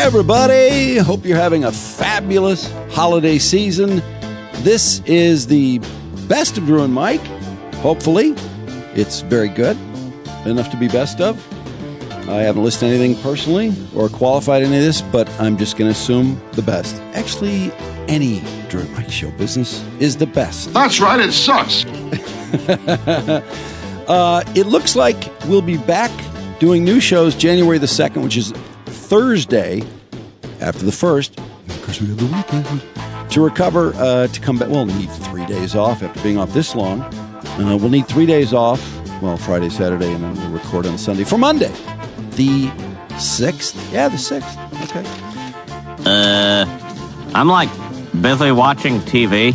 everybody. Hope you're having a fabulous holiday season. This is the best of Drew and Mike. Hopefully, it's very good, enough to be best of. I haven't listened to anything personally or qualified any of this, but I'm just going to assume the best. Actually, any Drew and Mike show business is the best. That's right, it sucks. It looks like we'll be back doing new shows January the 2nd, which is Thursday after the 1st. Of course, we have the weekend to recover, to come back. We'll need 3 days off after being off this long. We'll need 3 days off. Well, Friday, Saturday, and then we'll record on Sunday for Monday, the 6th. Yeah, the 6th. Okay. I'm like busy watching TV.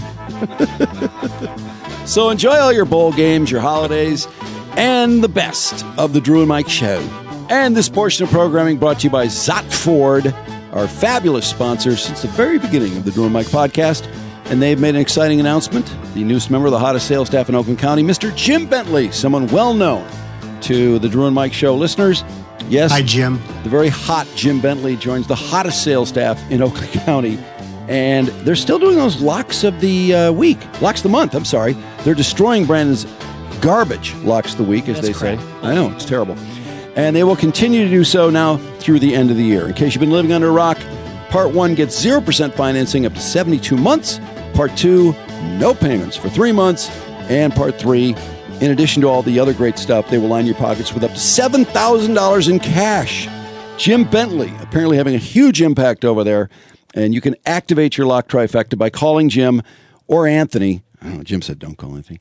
So enjoy all your bowl games, your holidays, and the best of the Drew and Mike Show. And this portion of programming brought to you by Zott Ford, our fabulous sponsor since the very beginning of the Drew and Mike podcast. And they've made an exciting announcement. The newest member of the hottest sales staff in Oakland County, Mr. Jim Bentley, someone well known to the Drew and Mike Show listeners. Yes, hi, Jim. The very hot Jim Bentley joins the hottest sales staff in Oakland County. And they're still doing those locks of the week. Locks of the month, I'm sorry. They're destroying Brandon's garbage locks of the week, as they say. I know, it's terrible. And they will continue to do so now through the end of the year. In case you've been living under a rock, Part 1 gets 0% financing up to 72 months. Part 2, no payments for 3 months. And Part 3, in addition to all the other great stuff, they will line your pockets with up to $7,000 in cash. Jim Bentley apparently having a huge impact over there. And you can activate your lock trifecta by calling Jim or Anthony. I don't know, Jim said don't call Anthony.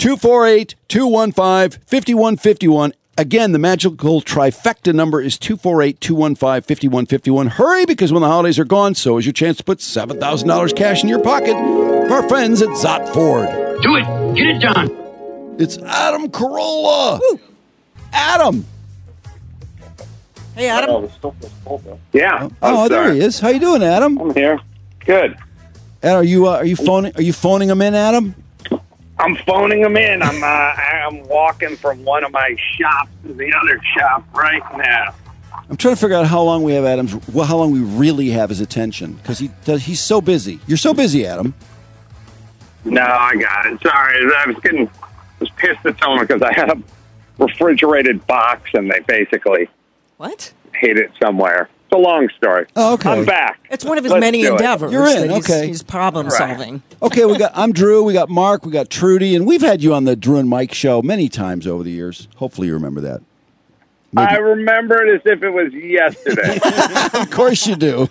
248-215-5151. Again, the magical trifecta number is 248-215-5151. Hurry, because when the holidays are gone, so is your chance to put $7,000 cash in your pocket. Our friends at Zott Ford. Do it. Get it done. It's Adam Carolla. Woo. Adam. Hey, Adam. Yeah. Oh, there he is. How you doing, Adam? I'm here. Good. Adam, are you phoning him in, Adam? I'm phoning him in. I'm walking from one of my shops to the other shop right now. I'm trying to figure out how long we have how long we really have his attention, because he's so busy. You're so busy, Adam. No, I got it. Sorry, I was pissed at someone because I had a refrigerated box and they basically hid it somewhere. It's a long story. Oh, okay. I'm back. It's one of his many endeavors. You're in, okay. He's problem solving. Okay, I'm Drew, we got Mark, we got Trudy, and we've had you on the Drew and Mike Show many times over the years. Hopefully you remember that. Maybe. I remember it as if it was yesterday. Of course you do.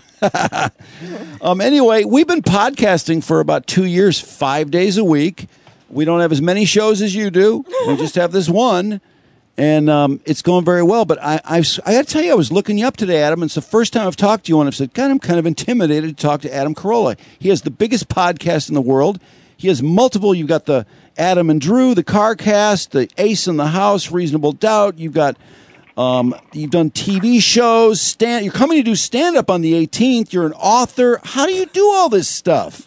Anyway, we've been podcasting for about 2 years, 5 days a week. We don't have as many shows as you do. We just have this one. And it's going very well. But I got to tell you, I was looking you up today, Adam. And it's the first time I've talked to you, and I've said, God, I'm kind of intimidated to talk to Adam Carolla. He has the biggest podcast in the world. He has multiple. You've got the Adam and Drew, the CarCast, the Ace in the House, Reasonable Doubt. You've got you've done TV shows. You're coming to do stand-up on the 18th. You're an author. How do you do all this stuff?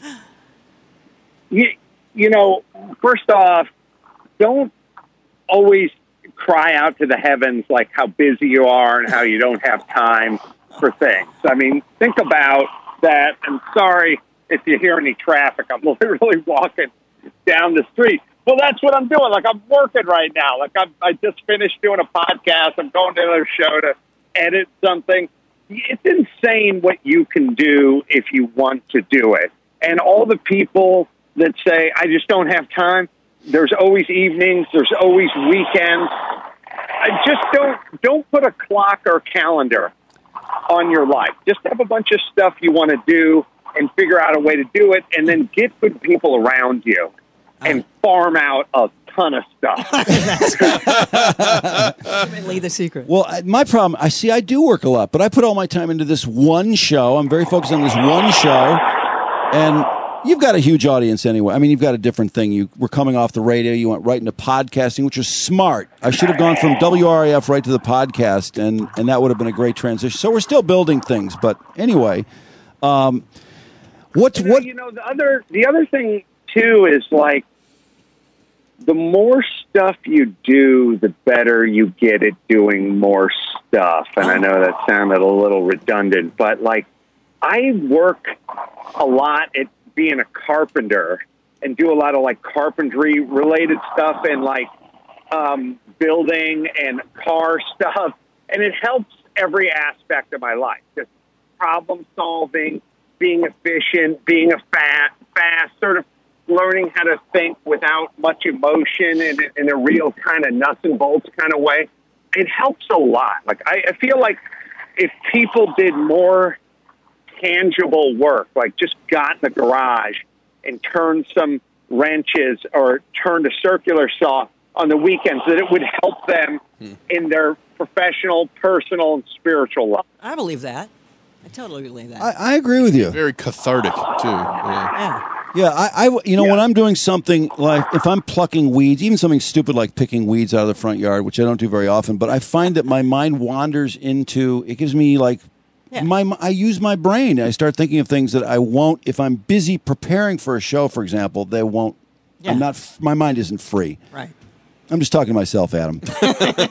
You know, first off, don't always cry out to the heavens like how busy you are and how you don't have time for things. I mean, think about that. I'm sorry if you hear any traffic. I'm literally walking down the street. Well, that's what I'm doing. Like, I'm working right now. Like, I just finished doing a podcast. I'm going to another show to edit something. It's insane what you can do if you want to do it. And all the people that say, I just don't have time, there's always evenings. There's always weekends. Just don't put a clock or calendar on your life. Just have a bunch of stuff you want to do and figure out a way to do it, and then get good people around you and farm out a ton of stuff. Ultimately the secret. Well, my problem, I do work a lot, but I put all my time into this one show. I'm very focused on this one show, and you've got a huge audience anyway. I mean, you've got a different thing. You were coming off the radio. You went right into podcasting, which was smart. I should have gone from WRAF right to the podcast, and that would have been a great transition. So we're still building things. But anyway, the other thing, too, is like, the more stuff you do, the better you get at doing more stuff. And I know that sounded a little redundant, but like I work a lot at being a carpenter and do a lot of like carpentry related stuff and like building and car stuff. And it helps every aspect of my life. Just problem solving, being efficient, being fast, sort of learning how to think without much emotion in a real kind of nuts and bolts kind of way. It helps a lot. Like I feel like if people did more tangible work, like just got in the garage and turned some wrenches or turned a circular saw on the weekends, that it would help them in their professional, personal, and spiritual life. I believe that. I totally believe that. I agree with you. Very cathartic, too. Yeah. When I'm doing something like if I'm plucking weeds, even something stupid like picking weeds out of the front yard, which I don't do very often, but I find that my mind wanders into, it gives me like, I use my brain. I start thinking of things that I won't, if I'm busy preparing for a show, for example, they won't, my mind isn't free. Right. I'm just talking to myself, Adam. No,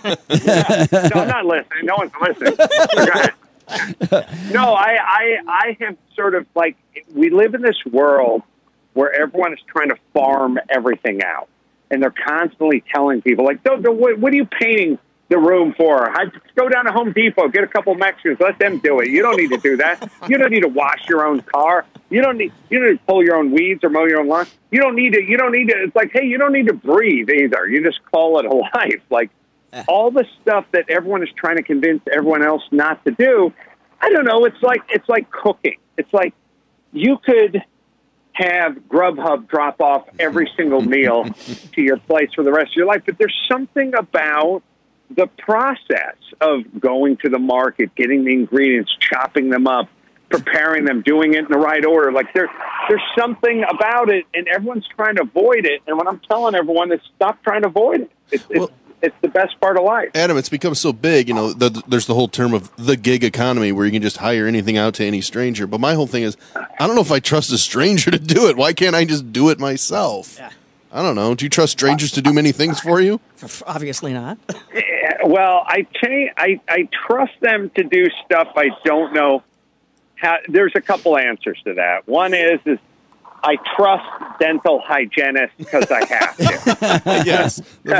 I'm not listening. No one's listening. Go ahead. No, I have sort of like, we live in this world where everyone is trying to farm everything out. And they're constantly telling people, like, what are you painting the room for? Go down to Home Depot, get a couple Mexicans, let them do it. You don't need to do that. You don't need to wash your own car. You don't need to pull your own weeds or mow your own lawn. You don't need to, it's like, hey, you don't need to breathe either. You just call it a life. Like, all the stuff that everyone is trying to convince everyone else not to do, I don't know, it's like cooking. It's like you could have Grubhub drop off every single meal to your place for the rest of your life, but there's something about the process of going to the market, getting the ingredients, chopping them up, preparing them, doing it in the right order. Like there's something about it, and everyone's trying to avoid it. And what I'm telling everyone is stop trying to avoid it. It's the best part of life. Adam, it's become so big, there's the whole term of the gig economy where you can just hire anything out to any stranger. But my whole thing is, I don't know if I trust a stranger to do it. Why can't I just do it myself? Yeah. I don't know. Do you trust strangers to do many things for you? Obviously not. Well, I trust them to do stuff I don't know how. There's a couple answers to that. One is I trust dental hygienists because I have to. Yes.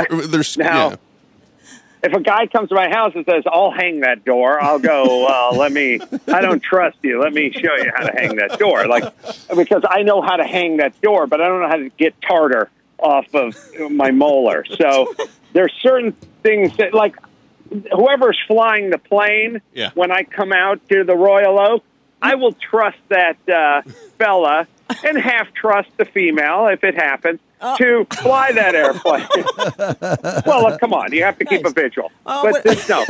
If a guy comes to my house and says, I'll hang that door, I'll go, I don't trust you. Let me show you how to hang that door. Because I know how to hang that door, but I don't know how to get tartar off of my molar. So there's certain things that, like, whoever's flying the plane, when I come out to the Royal Oak, I will trust that fella and half trust the female, if it happens, to fly that airplane. Well, look, come on. You have to keep a vigil. But no,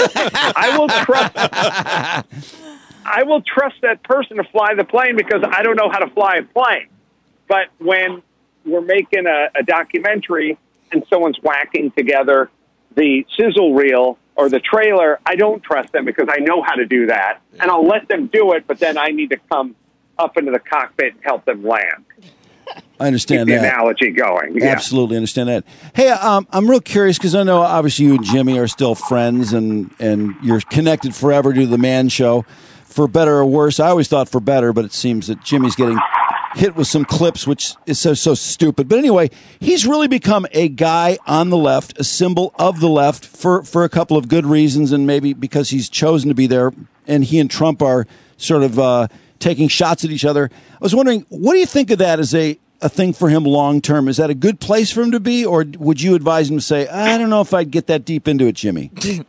I will trust that person to fly the plane because I don't know how to fly a plane. But when we're making a documentary and someone's whacking together the sizzle reel or the trailer, I don't trust them because I know how to do that. And I'll let them do it, but then I need to come up into the cockpit and help them land. I understand Keep that. the analogy going. Yeah. Absolutely understand that. Hey, I'm real curious because I know obviously you and Jimmy are still friends and you're connected forever to the Man Show, for better or worse. I always thought for better, but it seems that Jimmy's getting hit with some clips, which is so stupid. But anyway, he's really become a guy on the left, a symbol of the left for a couple of good reasons, and maybe because he's chosen to be there, and he and Trump are sort of taking shots at each other. I was wondering, what do you think of that as a thing for him long term? Is that a good place for him to be, or would you advise him to say, I don't know if I'd get that deep into it, Jimmy?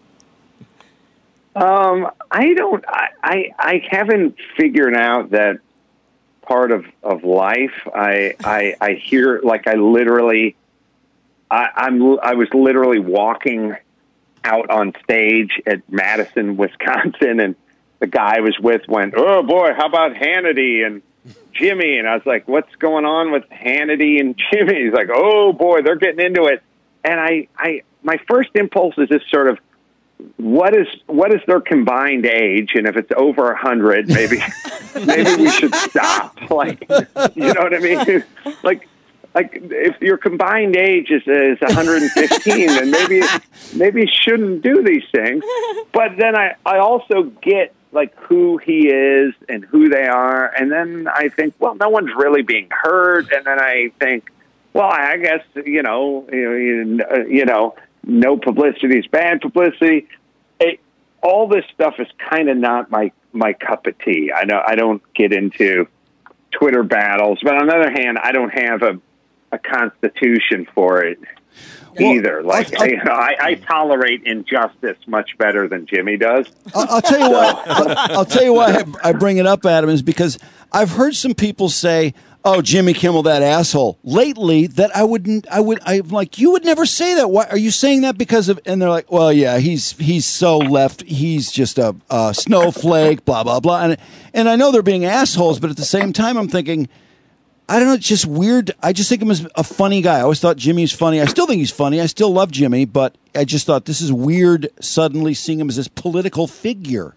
I haven't figured out that part of life. I hear, like, I was literally walking out on stage at Madison, Wisconsin, and the guy I was with went, oh boy, how about Hannity and Jimmy? And I was like, what's going on with Hannity and Jimmy? He's like, oh boy, they're getting into it. And my first impulse is just sort of, what is their combined age? And if it's over 100, maybe we should stop. Like, you know what I mean? Like, like if your combined age is 115, then maybe you shouldn't do these things. But then I also get like who he is and who they are, and then I think, well, no one's really being hurt, and then I think, well, I guess no publicity is bad publicity. All this stuff is kind of not my cup of tea. I don't get into Twitter battles, but on the other hand, I don't have a constitution for it either. I tolerate injustice much better than Jimmy does. I'll tell you why. I'll tell you why I bring it up, Adam, is because I've heard some people say, "Oh, Jimmy Kimmel, that asshole." Lately, that I'm like, you would never say that. Why are you saying that? Because of? And they're like, well, yeah, he's so left. He's just a snowflake. Blah blah blah. And I know they're being assholes, but at the same time, I'm thinking, I don't know. It's just weird. I just think him as a funny guy. I always thought Jimmy's funny. I still think he's funny. I still love Jimmy, but I just thought this is weird. Suddenly seeing him as this political figure.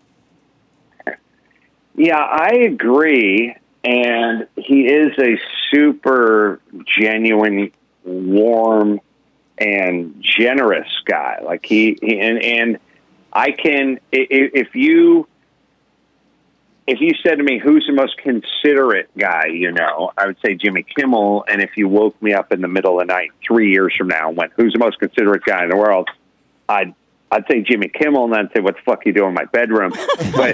Yeah, I agree. And he is a super genuine, warm, and generous guy. Like and I can, if you said to me, who's the most considerate guy, I would say Jimmy Kimmel. And if you woke me up in the middle of the night 3 years from now and went, who's the most considerate guy in the world, I'd say Jimmy Kimmel, and then I'd say, what the fuck you doing in my bedroom? But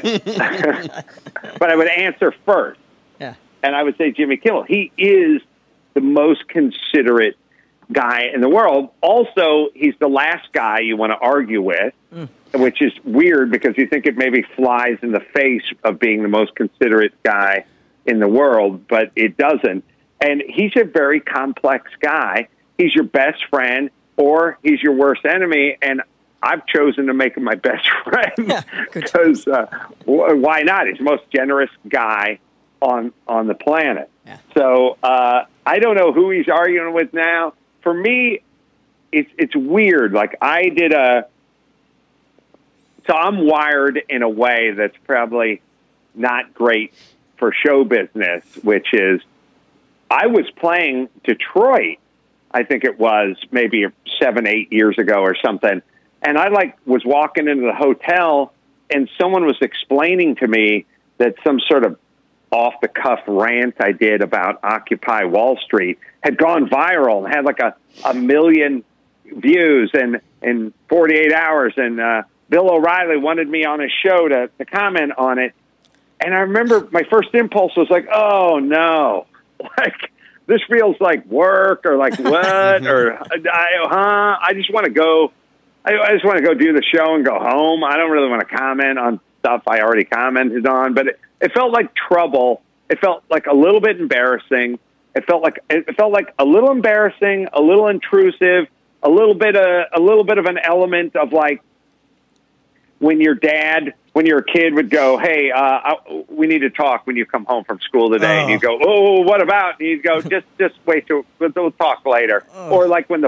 but I would answer first. Yeah. And I would say Jimmy Kimmel. He is the most considerate guy in the world. Also, he's the last guy you want to argue with, which is weird because you think it maybe flies in the face of being the most considerate guy in the world, but it doesn't. And he's a very complex guy. He's your best friend or he's your worst enemy, and I've chosen to make him my best friend because why not? He's the most generous guy on the planet. Yeah. So I don't know who he's arguing with now. For me, it's weird. Like so I'm wired in a way that's probably not great for show business, which is I was playing Detroit, I think it was maybe 7-8 years ago or something. And I was walking into the hotel and someone was explaining to me that some sort of off the cuff rant I did about Occupy Wall Street had gone viral and had like a million views in 48 hours. And Bill O'Reilly wanted me on his show to comment on it. And I remember my first impulse was like, oh no, like this feels like work or like what? Or I just want to go. I just want to go do the show and go home. I don't really want to comment on stuff I already commented on, but it felt like trouble. It felt like a little bit embarrassing. It felt like a little embarrassing, a little intrusive, a little bit of an element of like when your dad, when you're a kid, would go, "Hey, we need to talk when you come home from school today," and you go, "Oh, what about?" And you go, "Just wait till we'll talk later." Or like when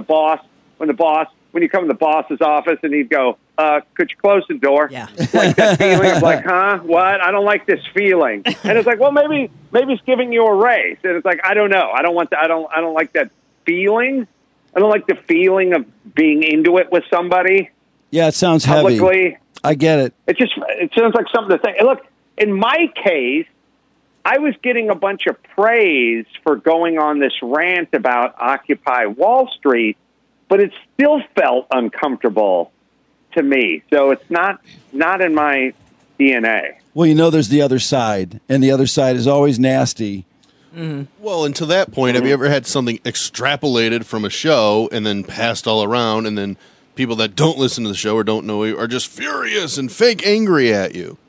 you come to the boss's office and he'd go, could you close the door? Yeah. Like that feeling of like, huh? What? I don't like this feeling. And it's like, well, maybe it's giving you a raise. And it's like, I don't know. I don't like that feeling. I don't like the feeling of being into it with somebody. Yeah, it sounds publicly. Heavy. I get it. It sounds like something to think. And look, in my case, I was getting a bunch of praise for going on this rant about Occupy Wall Street, but it still felt uncomfortable to me. So it's not in my DNA. Well, there's the other side, and the other side is always nasty. Mm-hmm. Well, and to that point, have you ever had something extrapolated from a show and then passed all around, and then people that don't listen to the show or don't know you are just furious and fake angry at you?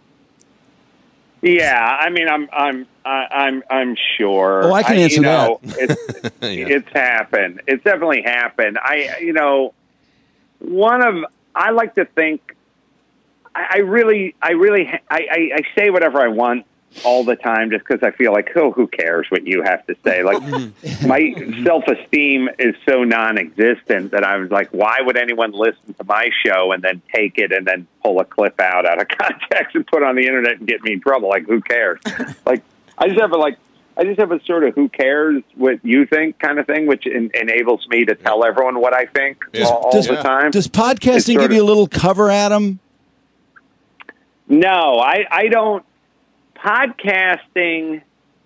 Yeah, I mean, I'm sure. Oh, I can answer that. It's happened. It's definitely happened. I like to think. I say whatever I want all the time just because I feel like, who cares what you have to say? Like, my self-esteem is so non-existent that I was like, why would anyone listen to my show and then take it and then pull a clip out of context and put it on the internet and get me in trouble? Like, who cares? Like, I just have I just have a sort of who cares what you think kind of thing, which enables me to tell everyone what I think all the time. Does podcasting give you a little cover, Adam? No, I don't. Podcasting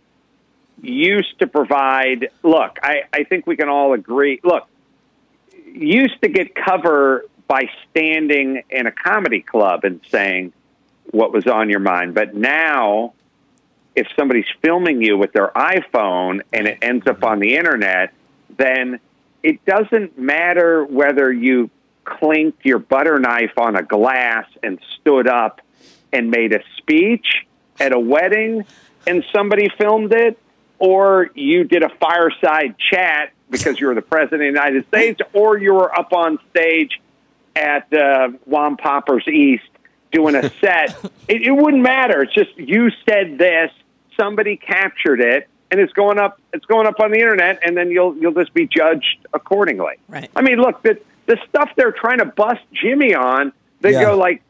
used to provide, look, I think we can all agree, look, used to get cover by standing in a comedy club and saying what was on your mind. But now, if somebody's filming you with their iPhone and it ends up on the internet, then it doesn't matter whether you clinked your butter knife on a glass and stood up and made a speech at a wedding and somebody filmed it, or you did a fireside chat because you were the president of the United States, or you were up on stage at Juan Popper's East doing a set. It wouldn't matter. It's just you said this, somebody captured it, and it's going up on the internet, and then you'll just be judged accordingly. Right. I mean, look, the stuff they're trying to bust Jimmy on, they'd go like,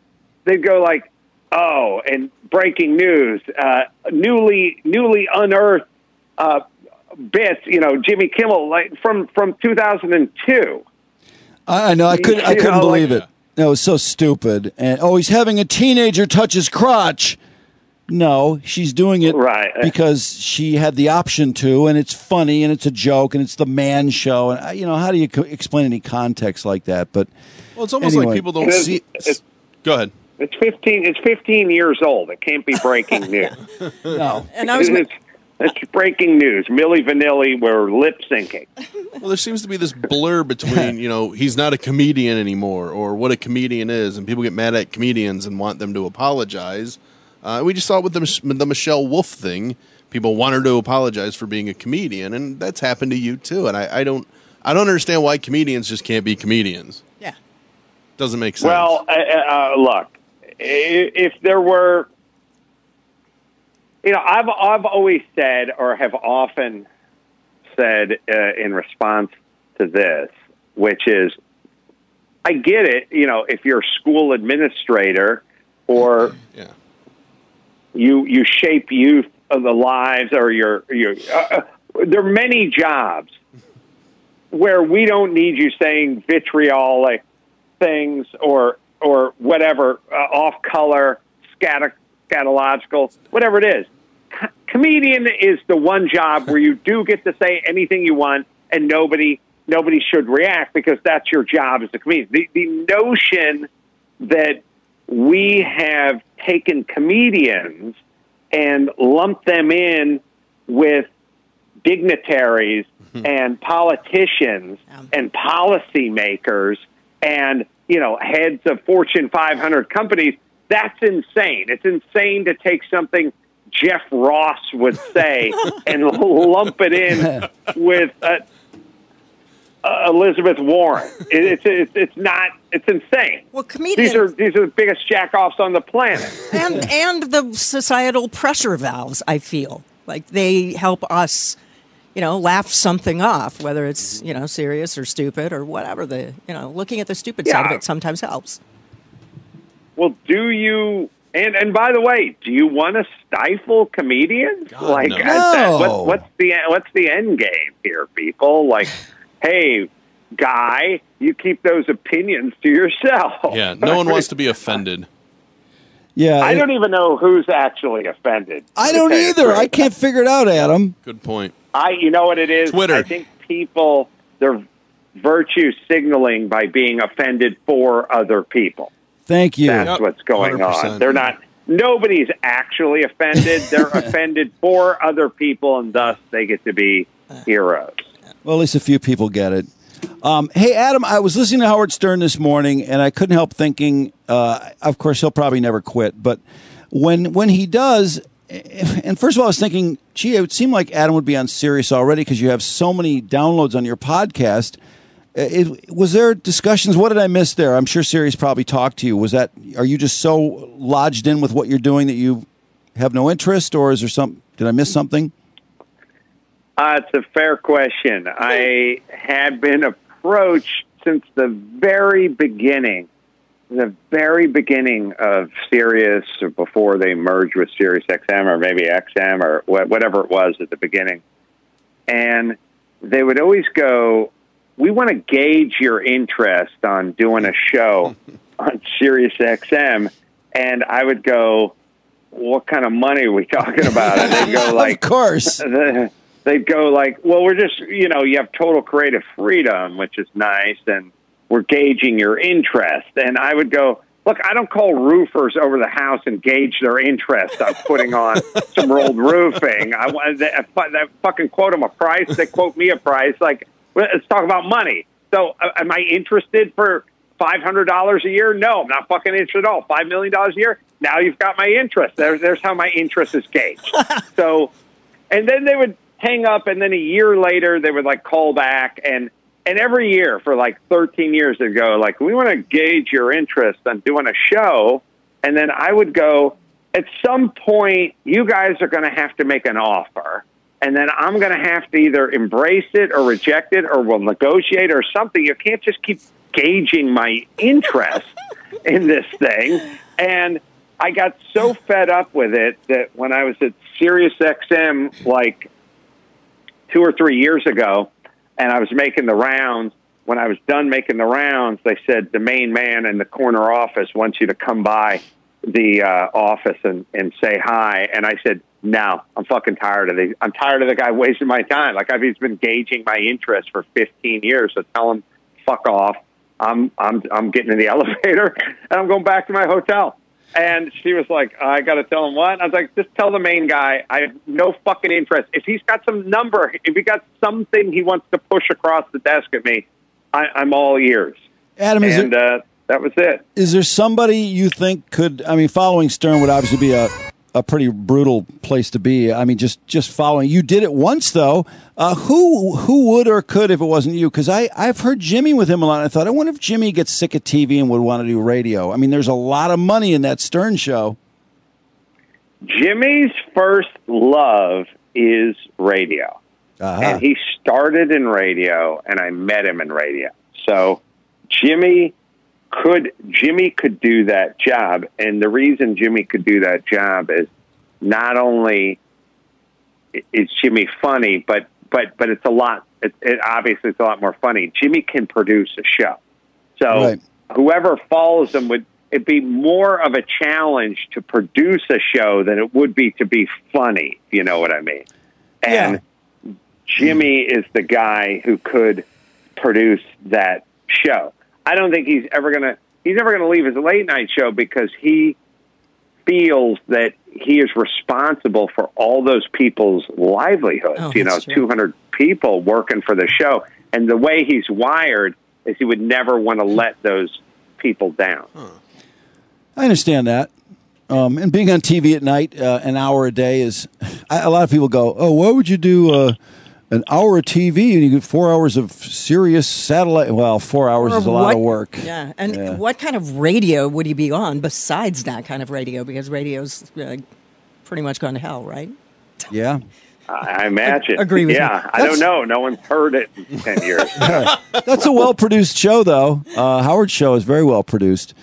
oh, and breaking news, newly unearthed bits, Jimmy Kimmel, like from 2002. I know. I couldn't believe it. No, it was so stupid. And he's having a teenager touch his crotch. No, she's doing it because she had the option to, and it's funny, and it's a joke, and it's the man show. And how do you explain any context like that? But it's almost like people don't see. Go ahead. It's 15 years old. It can't be breaking news. No, and it's breaking news. Milli Vanilli were lip syncing. Well, there seems to be this blur between, he's not a comedian anymore, or what a comedian is, and people get mad at comedians and want them to apologize. We just saw it with the Michelle Wolf thing. People want her to apologize for being a comedian, and that's happened to you too. And I don't understand why comedians just can't be comedians. Yeah, doesn't make sense. Well, look, if there were. I've always said, or have often said in response to this, which is, I get it. If you're a school administrator or you shape youth of the lives, or there are many jobs where we don't need you saying vitriolic things or whatever, off color, scatological, whatever it is. Comedian is the one job where you do get to say anything you want, and nobody should react because that's your job as a comedian. The notion that we have taken comedians and lumped them in with dignitaries and politicians and policymakers and heads of Fortune 500 companies, that's insane. It's insane to take something Jeff Ross would say and lump it in with Elizabeth Warren. It's not. It's insane. Well, comedians, these are the biggest jackoffs on the planet, and the societal pressure valves. I feel like they help us, laugh something off, whether it's serious or stupid or whatever. Looking at the stupid side of it sometimes helps. Well, do you? And by the way, do you want to stifle comedians? God, no. What's the end game here, people? Like, hey, guy, you keep those opinions to yourself. Yeah, no one wants to be offended. Yeah, I don't even know who's actually offended. I don't either. I can't figure it out, Adam. Good point. You know what it is? Twitter. I think people, they're virtue signaling by being offended for other people. Thank you. That's what's going 100%. on. They're not. Nobody's actually offended. They're offended for other people, and thus they get to be heroes. Well, at least a few people get it. Hey, Adam, I was listening to Howard Stern this morning, and I couldn't help thinking, of course, he'll probably never quit, but when he does, and first of all, I was thinking, gee, it would seem like Adam would be on Sirius already because you have so many downloads on your podcast. Was there discussions? What did I miss there? I'm sure Sirius probably talked to you. Are you just so lodged in with what you're doing that you have no interest, or is there did I miss something? It's a fair question. I had been approached since the very beginning the very beginning of Sirius, or before they merged with Sirius XM, or maybe XM, or whatever it was at the beginning. And they would always go, "We want to gauge your interest on doing a show on Sirius XM." And I would go, "What kind of money are we talking about?" And they'd go like, "Of course." They'd go like, "Well, we're just, you have total creative freedom, which is nice, and we're gauging your interest." And I would go, "Look, I don't call roofers over the house and gauge their interest on putting on some rolled roofing. I fucking quote them a price. They quote me a price. Like, let's talk about money. So am I interested for $500 a year? No, I'm not fucking interested at all. $5 million a year? Now you've got my interest. There's how my interest is gauged." So, and then they would hang up, and then a year later they would like call back, and every year for like 13 years they'd go like, "We want to gauge your interest on doing a show." And then I would go, "At some point you guys are going to have to make an offer, and then I'm going to have to either embrace it or reject it, or we'll negotiate or something. You can't just keep gauging my interest in this thing." And I got so fed up with it that when I was at Sirius XM like 2 or 3 years ago, and I was making the rounds, when I was done making the rounds, they said, "The main man in the corner office wants you to come by the office and say hi." And I said, "No, I'm fucking tired of these. I'm tired of the guy wasting my time. Like, he's been gauging my interest for 15 years. So tell him, fuck off. I'm getting in the elevator and I'm going back to my hotel." And she was like, "I got to tell him what?" I was like, "Just tell the main guy I have no fucking interest. If he's got some number, if he got something he wants to push across the desk at me, I'm all ears." Adam, that was it. Is there somebody you think could? I mean, following Stern would obviously be a pretty brutal place to be. I mean, just following. You did it once, though. Who would or could if it wasn't you? Because I've heard Jimmy with him a lot. I thought, I wonder if Jimmy gets sick of TV and would want to do radio. I mean, there's a lot of money in that Stern show. Jimmy's first love is radio. And he started in radio, and I met him in radio. So Jimmy could do that job, and the reason Jimmy could do that job is not only is Jimmy funny, but it's a lot. Obviously it's a lot more funny. Jimmy can produce a show, so whoever follows him it'd be more of a challenge to produce a show than it would be to be funny. You know what I mean? And Jimmy is the guy who could produce that show. I don't think he's never going to leave his late night show because he feels that he is responsible for all those people's livelihoods. 200 people working for the show. And the way he's wired is he would never want to let those people down. I understand that. And being on TV at night, an hour a day is, a lot of people go, "Oh, why would you do an hour of TV and you get 4 hours of Sirius satellite?" Well, 4 hours is a lot of work. Yeah. And what kind of radio would he be on besides that kind of radio? Because radio's pretty much gone to hell, right? Yeah. I imagine. Agree with you. Yeah. I don't know. No one's heard it in 10 years. That's a well-produced show, though. Howard's show is very well produced.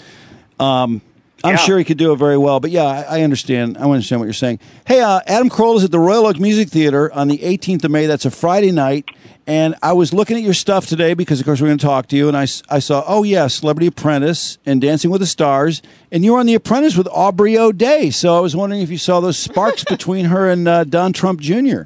I'm sure he could do it very well, but I understand. I understand what you're saying. Hey, Adam Carolla is at the Royal Oak Music Theater on the 18th of May. That's a Friday night, and I was looking at your stuff today because, of course, we're going to talk to you, and I saw, Celebrity Apprentice and Dancing with the Stars, and you were on The Apprentice with Aubrey O'Day, so I was wondering if you saw those sparks between her and Don Trump Jr.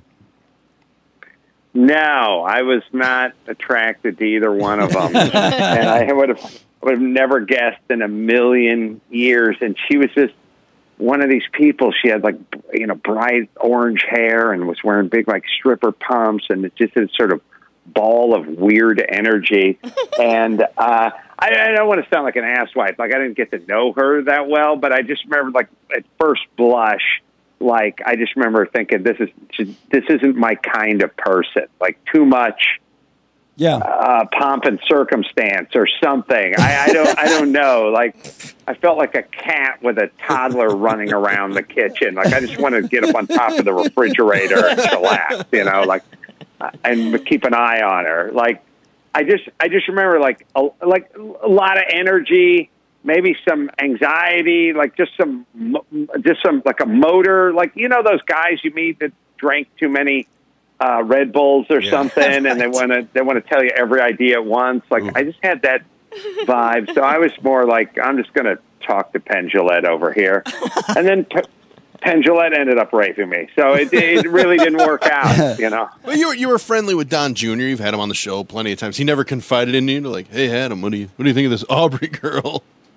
No, I was not attracted to either one of them, and I would have never guessed in a million years. And she was just one of these people. She had bright orange hair and was wearing big stripper pumps, and it's just a sort of ball of weird energy. And I don't want to sound like an asswipe. I didn't get to know her that well, but I just remember at first blush, I just remember thinking this isn't my kind of person. Too much. Pomp and circumstance or something. I don't know. I felt like a cat with a toddler running around the kitchen. I just want to get up on top of the refrigerator and chillax, and keep an eye on her. I just remember a lot of energy, maybe some anxiety, like just some like a motor, like those guys you meet that drank too many Red Bulls or something, and they want to tell you every idea at once. Like I just had that vibe, so I was more like, I'm just going to talk to Penn Jillette over here, and then Penn Jillette ended up raping me, so it really didn't work out, Well, you were friendly with Don Jr. You've had him on the show plenty of times. He never confided in you, like, "Hey, Adam, what do you think of this Aubrey girl?"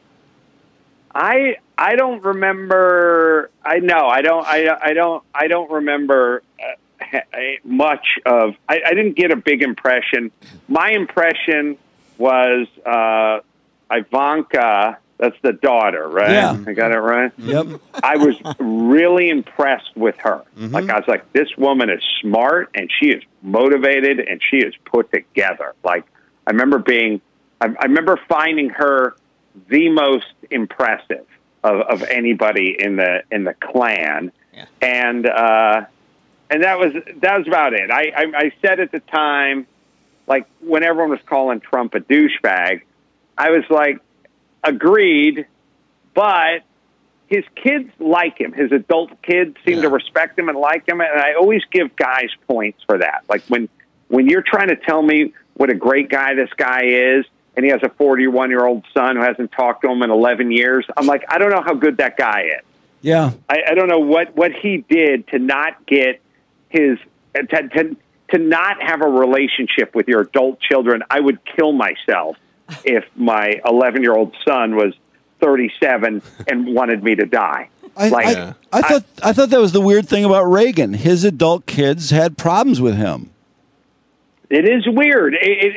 I don't remember. I don't remember much of. I didn't get a big impression. My impression was Ivanka. That's the daughter, right? Yeah. I got it right? Yep. I was really impressed with her. Like, I was like, this woman is smart, and she is motivated, and she is put together. Like, I remember finding her the most impressive of anybody in the clan. Yeah. And that was about it. I said at the time, like, when everyone was calling Trump a douchebag, I was like, agreed, but his kids like him. His adult kids seem to respect him and like him, and I always give guys points for that. Like, when you're trying to tell me what a great guy this guy is, and he has a 41-year-old son who hasn't talked to him in 11 years, I'm like, I don't know how good that guy is. Yeah. I don't know what he did to not get his to not have a relationship with your adult children. I would kill myself if my 11-year-old son was 37 and wanted me to die. I thought that was the weird thing about Reagan. His adult kids had problems with him. It is weird.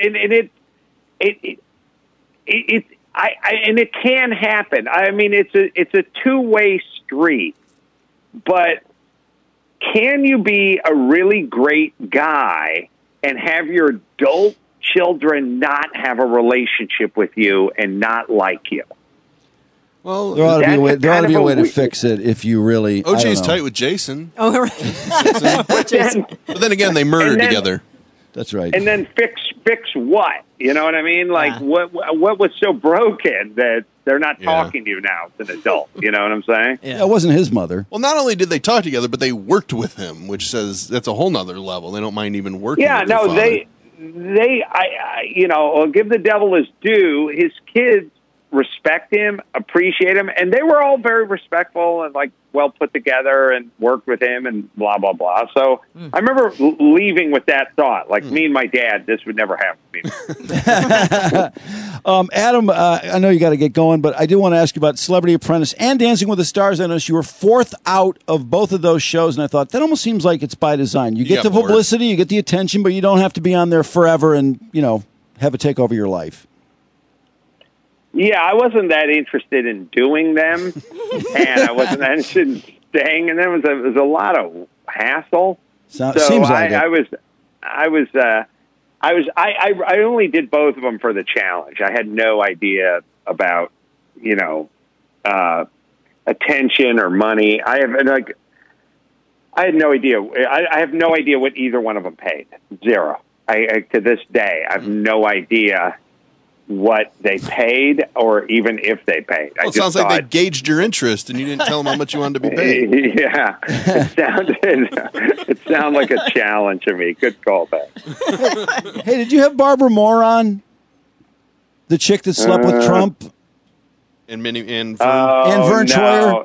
And it can happen. I mean, it's a two-way street. But can you be a really great guy and have your adult children not have a relationship with you and not like you? Well, There ought to be a way to fix it if you really. OJ's tight with Jason. Oh, right. But then again, they murdered together. That's right. And then fix what? You know what I mean? Like, what was so broken that they're not talking to you now as an adult? You know what I'm saying? Yeah, it wasn't his mother. Well, not only did they talk together, but they worked with him, which says that's a whole nother level. They don't mind even working with their father. I'll give the devil his due. His kids respect him, appreciate him, and they were all very respectful and like well put together and worked with him and blah blah blah. So I remember leaving with that thought, like me and my dad, this would never happen to me. Adam, I know you got to get going, but I do want to ask you about Celebrity Apprentice and Dancing with the Stars. I noticed you were fourth out of both of those shows, and I thought that almost seems like it's by design. You get the publicity, you get the attention, but you don't have to be on there forever and have it take over your life. Yeah, I wasn't that interested in doing them, and I wasn't that interested in staying. And there was a lot of hassle. Seems like I only did both of them for the challenge. I had no idea about attention or money. I had no idea. I have no idea what either one of them paid. Zero. To this day, I have no idea what they paid or even if they paid. Well, it sounds like they gauged your interest and you didn't tell them how much you wanted to be paid. Yeah, it sounded like a challenge to me. Good callback. Hey, did you have Barbara Moore on? The chick that slept with Trump? And Vern Troyer?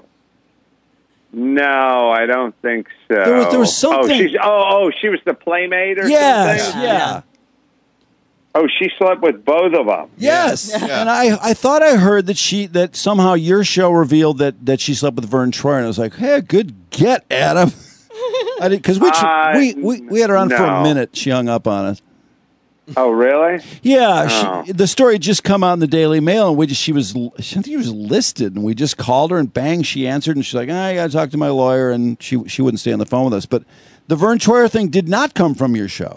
No, I don't think so. There was something. She was the playmate or something? Yeah. Oh, she slept with both of them. Yes, Yeah. And I thought I heard that somehow your show revealed that she slept with Vern Troyer, and I was like, hey, good get, Adam. Because we had her on for a minute. She hung up on us. Oh, really? Yeah, the story had just come out in the Daily Mail, and I think she was listed, and we just called her, and bang, she answered, and she's like, I got to talk to my lawyer, and she wouldn't stay on the phone with us. But the Vern Troyer thing did not come from your show.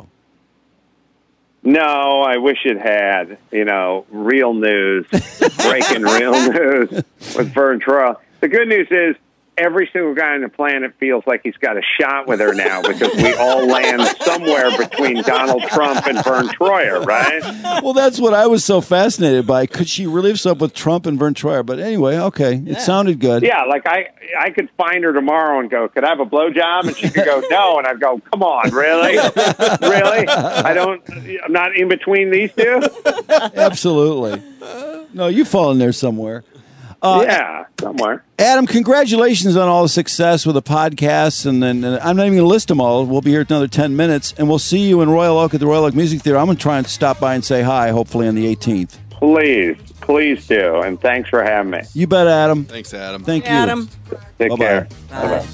No, I wish it had. Real news, breaking real news with Vern Troyer. The good news is every single guy on the planet feels like he's got a shot with her now because we all land somewhere between Donald Trump and Vern Troyer, right? Well, that's what I was so fascinated by. Could she really have slept with Trump and Vern Troyer? But anyway, okay, it sounded good. Yeah, like I could find her tomorrow and go, could I have a blowjob? And she could go, no. And I'd go, come on, really? Really? I'm not in between these two? Absolutely. No, you fall in there somewhere. Yeah, somewhere. Adam, congratulations on all the success with the podcasts. And then I'm not even going to list them all. We'll be here another 10 minutes. And we'll see you in Royal Oak at the Royal Oak Music Theater. I'm going to try and stop by and say hi, hopefully on the 18th. Please do. And thanks for having me. You bet, Adam. Thanks, Adam. Thank you. Adam. Take Bye-bye. care. Bye.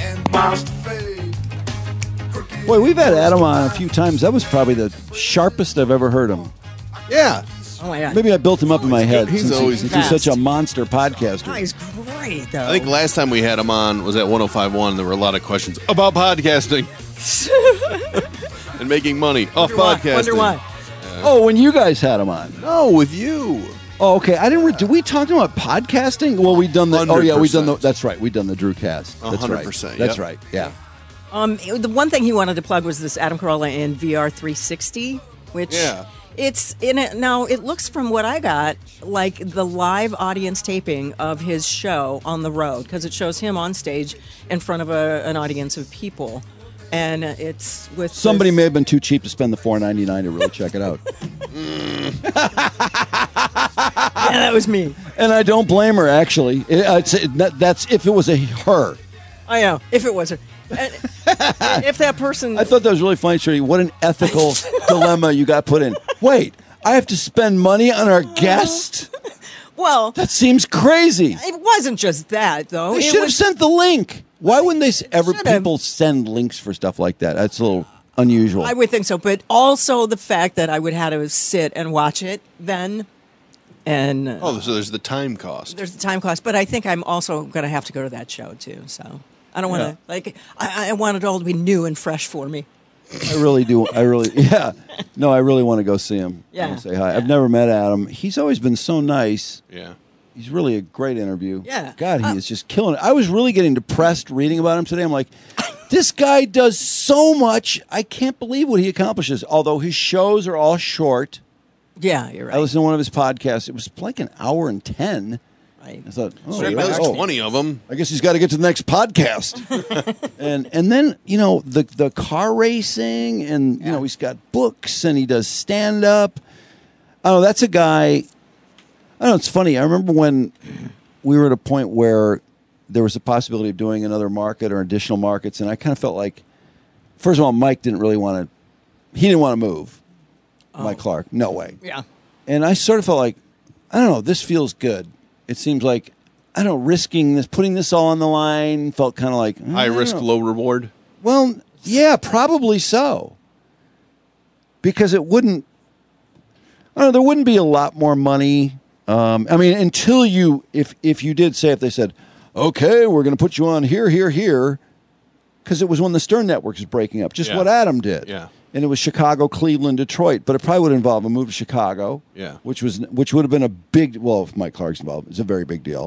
Boy, we've had Adam on a few times. That was probably the sharpest I've ever heard him. Yeah. Oh, my God. Maybe I built him up in my head. He's since always he's fast. such a monster podcaster. Oh, he's great, though. I think last time we had him on was at 105.1. There were a lot of questions about podcasting and making money off podcasting. Wonder why. Oh, when you guys had him on. No, with you. Oh, okay. I didn't. Did we talk to him about podcasting? Well, we done the. Oh, yeah, we done the. 100%. That's right. We done the Drew cast. That's 100%, right. That's yep. right. Yeah. The one thing he wanted to plug was this Adam Carolla in VR 360, which it's in it now. It looks from what I got like the live audience taping of his show on the road because it shows him on stage in front of an audience of people, and it's with Somebody this- may have been too cheap to spend the $4.99 to really check it out. Yeah, that was me. And I don't blame her, actually. That's if it was a her. I know if it was her. If that person, I thought that was really funny, Shirley. What an ethical dilemma you got put in. Wait, I have to spend money on our guest? well, That seems crazy. it wasn't just that though. They It should have was- sent the link. Why wouldn't they ever Should have. people send links for stuff like that? That's a little unusual. I would think so, but also the fact that I would have to sit and watch it then, and Oh, so there's the time cost. there's the time cost. But I think I'm also going to have to go to that show too. So I don't want to I want it all to be new and fresh for me. I really do. I really want to go see him. Yeah. And say hi. I've never met Adam. He's always been so nice. Yeah. He's really a great interview. Yeah. God, he is just killing it. I was really getting depressed reading about him today. I'm like, this guy does so much. I can't believe what he accomplishes. Although his shows are all short. Yeah, you're right. I listened to one of his podcasts. It was like an hour and 10. Right. I thought, oh, Sure, there's oh, 20 of them. I guess he's got to get to the next podcast. and then, the car racing and, he's got books and he does stand-up. Oh, that's a guy. I don't know, it's funny. I remember when we were at a point where there was a possibility of doing another market or additional markets, and I kind of felt like, first of all, Mike didn't really want to, he didn't want to move. Mike Clark, no way. Yeah. And I sort of felt like, I don't know, this feels good. It seems like, I don't know, risking this, putting this all on the line felt kind of like High risk, low reward. Well, yeah, probably so. Because it wouldn't, I don't know, there wouldn't be a lot more money. Until you, if you did say, if they said, okay, we're going to put you on here, because it was when the Stern Network was breaking up, just what Adam did. Yeah. And it was Chicago, Cleveland, Detroit, but it probably would involve a move to Chicago. Yeah. Which would have been a big, well, if Mike Clark's involved, it's a very big deal.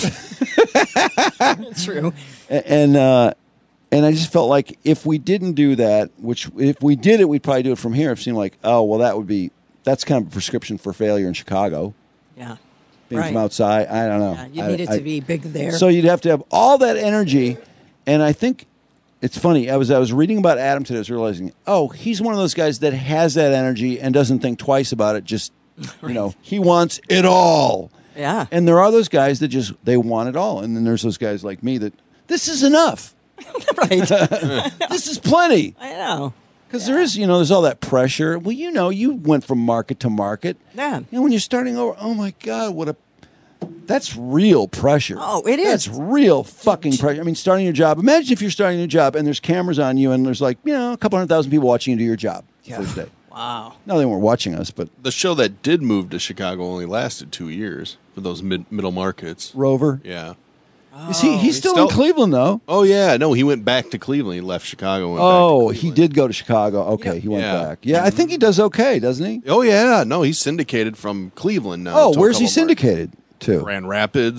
True. And I just felt like if we didn't do that, which if we did it, we'd probably do it from here. It seemed like, oh, well, that's kind of a prescription for failure in Chicago. Yeah. Being from outside, I don't know. Yeah, you need it to be big there. So you'd have to have all that energy, and I think it's funny. I was reading about Adam today. I was realizing, oh, he's one of those guys that has that energy and doesn't think twice about it. Just he wants it all. Yeah. And there are those guys that just they want it all, and then there's those guys like me that this is enough. Right. This is plenty. I know. Because there is, there's all that pressure. Well, you went from market to market. Yeah. When you're starting over, oh my God, that's real pressure. Oh, it is. That's real fucking pressure. I mean, starting your job. Imagine if you're starting your job and there's cameras on you and there's a couple 100,000 people watching you do your job the first day. Wow. No, they weren't watching us, but The show that did move to Chicago only lasted 2 years for those middle markets. Rover. Yeah. Is he's still in Cleveland, though? Oh, yeah. No, he went back to Cleveland. He left Chicago. And went back to Oh, Cleveland. he did go to Chicago. Okay, he went Yeah. back. Yeah, I think he does okay, doesn't he? Oh, yeah. No, he's syndicated from Cleveland now. Oh, to a where's he couple syndicated to? Grand Rapids,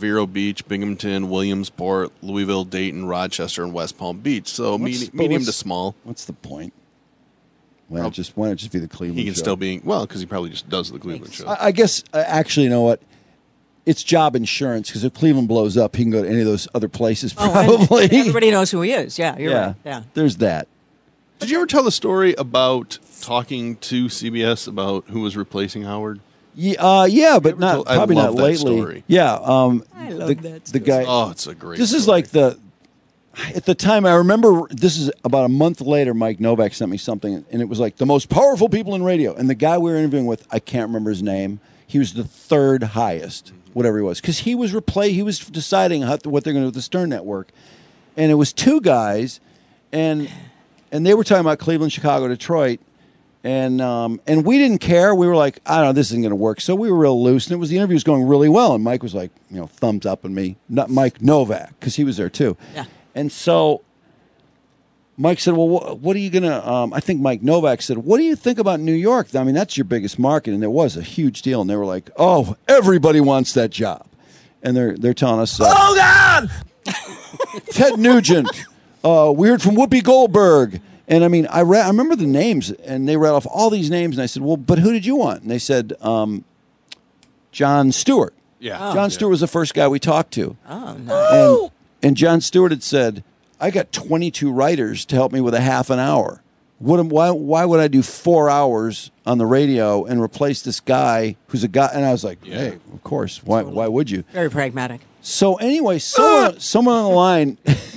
Vero Beach, Binghamton, Williamsport, Louisville, Dayton, Rochester, and West Palm Beach. So medium to small. What's the point? Why not just be the Cleveland He can show? still be, because he probably just does the Cleveland show. I guess, actually, you know what? It's job insurance, because if Cleveland blows up, he can go to any of those other places, probably. And everybody knows who he is. Yeah, you're right. Yeah. There's that. Did you ever tell the story about talking to CBS about who was replacing Howard? Yeah, but I probably not love that lately. story. Yeah, I love that the story. guy. Oh, it's a great This is story. like at the time, I remember, this is about a month later, Mike Novak sent me something, and it was like the most powerful people in radio. And the guy we were interviewing with, I can't remember his name. He was the third highest, whatever he was, because he was deciding what they're going to do with the Stern Network. And it was two guys, and they were talking about Cleveland, Chicago, Detroit. And we didn't care. We were like, I don't know, this isn't going to work. So we were real loose, and the interview was going really well. And Mike was like, thumbs up at me, not Mike Novak, because he was there too. Yeah. And so Mike said, well, what are you going to, I think Mike Novak said, what do you think about New York? I mean, that's your biggest market. And there was a huge deal. And they were like, oh, everybody wants that job. And they're telling us, oh, God! Ted Nugent. We heard from Whoopi Goldberg. And I mean, I remember the names, and they read off all these names. And I said, well, but who did you want? And they said, Jon Stewart. Yeah. Jon Stewart was the first guy we talked to. Oh, nice. And Jon Stewart had said, I got 22 writers to help me with a half an hour. Why would I do 4 hours on the radio and replace this guy who's a guy? And I was like, hey, of course. Why would you? Very pragmatic. So anyway, someone on the line,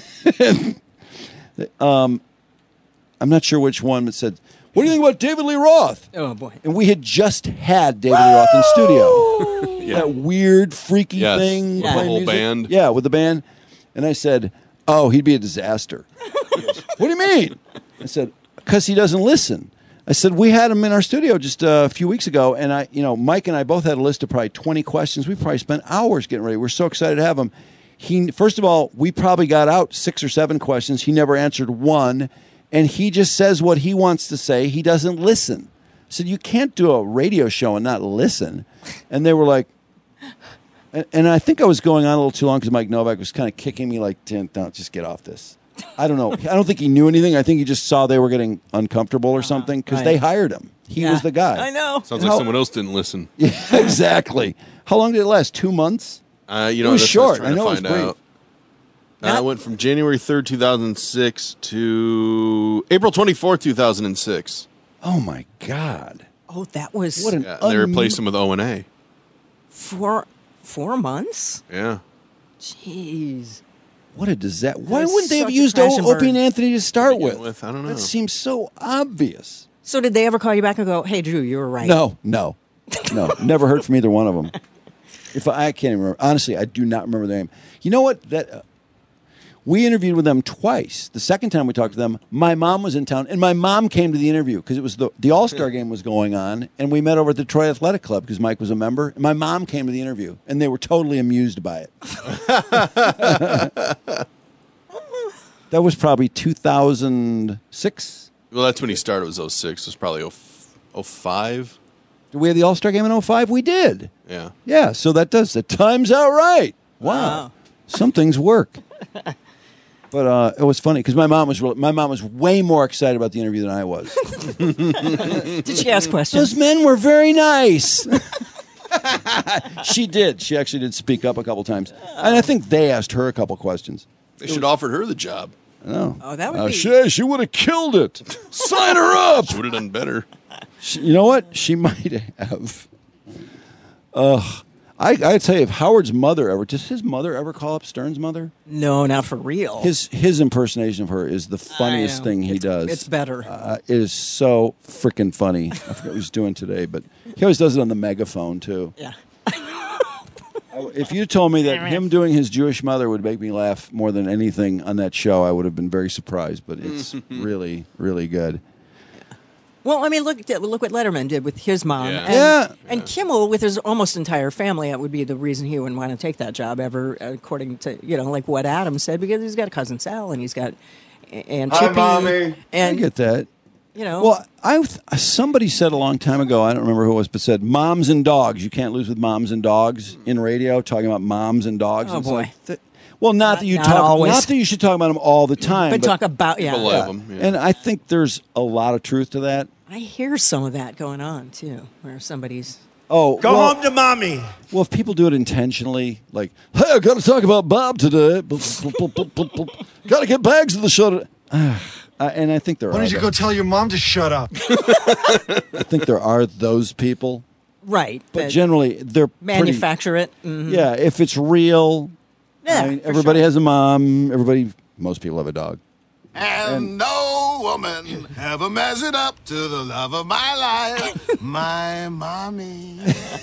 I'm not sure which one, but said, what do you think about David Lee Roth? Oh, boy. And we had just had David Lee Roth in studio. Yeah. That weird, freaky thing. With the playing whole music. band. Yeah, with the band. And I said, oh, he'd be a disaster. He goes, what do you mean? I said, because he doesn't listen. I said, we had him in our studio just a few weeks ago, and Mike and I both had a list of probably 20 questions. We probably spent hours getting ready. We're so excited to have him. First of all, we probably got out 6 or 7 questions. He never answered one, and he just says what he wants to say. He doesn't listen. I said, you can't do a radio show and not listen. And they were like, and I think I was going on a little too long because Mike Novak was kind of kicking me like, don't just get off this. I don't know. I don't think he knew anything. I think he just saw they were getting uncomfortable or something because they hired him. He was the guy. I know. Sounds like someone else didn't listen. Yeah, exactly. How long did it last? 2 months? It was short. I know it was brief. I went from January 3rd, 2006 to April 24th, 2006. Oh, my God. Oh, that was What an They replaced him with O&A. 4 months? Yeah. Jeez. What a disaster. Why That's wouldn't they have such a used crash and Opie and burn. Anthony to start begin with? with, I don't know. That seems so obvious. So did they ever call you back and go, hey, Drew, you were right? No. Never heard from either one of them. I can't even remember. Honestly, I do not remember their name. You know what? We interviewed with them twice. The second time we talked to them, my mom was in town, and my mom came to the interview because it was the All-Star game was going on, and we met over at the Detroit Athletic Club because Mike was a member. And my mom came to the interview, and they were totally amused by it. That was probably 2006. Well, that's when he started. It was 06. It was probably 05. Did we have the All-Star game in 05? We did. Yeah. Yeah, so that time's out right. Wow. Some things work. But it was funny because my mom was way more excited about the interview than I was. Did she ask questions? Those men were very nice. She did. She actually did speak up a couple times. And I think they asked her a couple questions. They should have offered her the job. Oh, that would be... She would have killed it. Sign her up. She would have done better. You know what? She might have. I tell you, if Howard's mother ever, does his mother ever call up Stern's mother? No, not for real. His impersonation of her is the funniest thing he does. It's better. It is so freaking funny. I forget what he's doing today, but he always does it on the megaphone too. Yeah. If you told me that him doing his Jewish mother would make me laugh more than anything on that show, I would have been very surprised. But it's really, really good. Well, I mean, look what Letterman did with his mom. Yeah. And Kimmel with his almost entire family. That would be the reason he wouldn't want to take that job ever, according to, like what Adam said, because he's got a cousin Sal and he's got Aunt Chippy. Mommy. And I get that. Well, somebody said a long time ago, I don't remember who it was, but said moms and dogs. You can't lose with moms and dogs in radio, talking about moms and dogs. Oh, It's boy. not that you Not talk, always. not that you should talk about them all the time, but talk about, People love them. Yeah. And I think there's a lot of truth to that. I hear some of that going on, too, where somebody's... Oh, Go home to mommy. Well, if people do it intentionally, like, hey, I got to talk about Bob today. Got to get bags of the show. And I think there Why are. don't you go tell your mom to shut up? I think there are those people, Right. but that generally they're manufacture it. Mhm. Yeah, if it's real. Yeah, I mean, for everybody sure. has a mom. Most people have a dog. And no woman ever measured up to the love of my life, my mommy.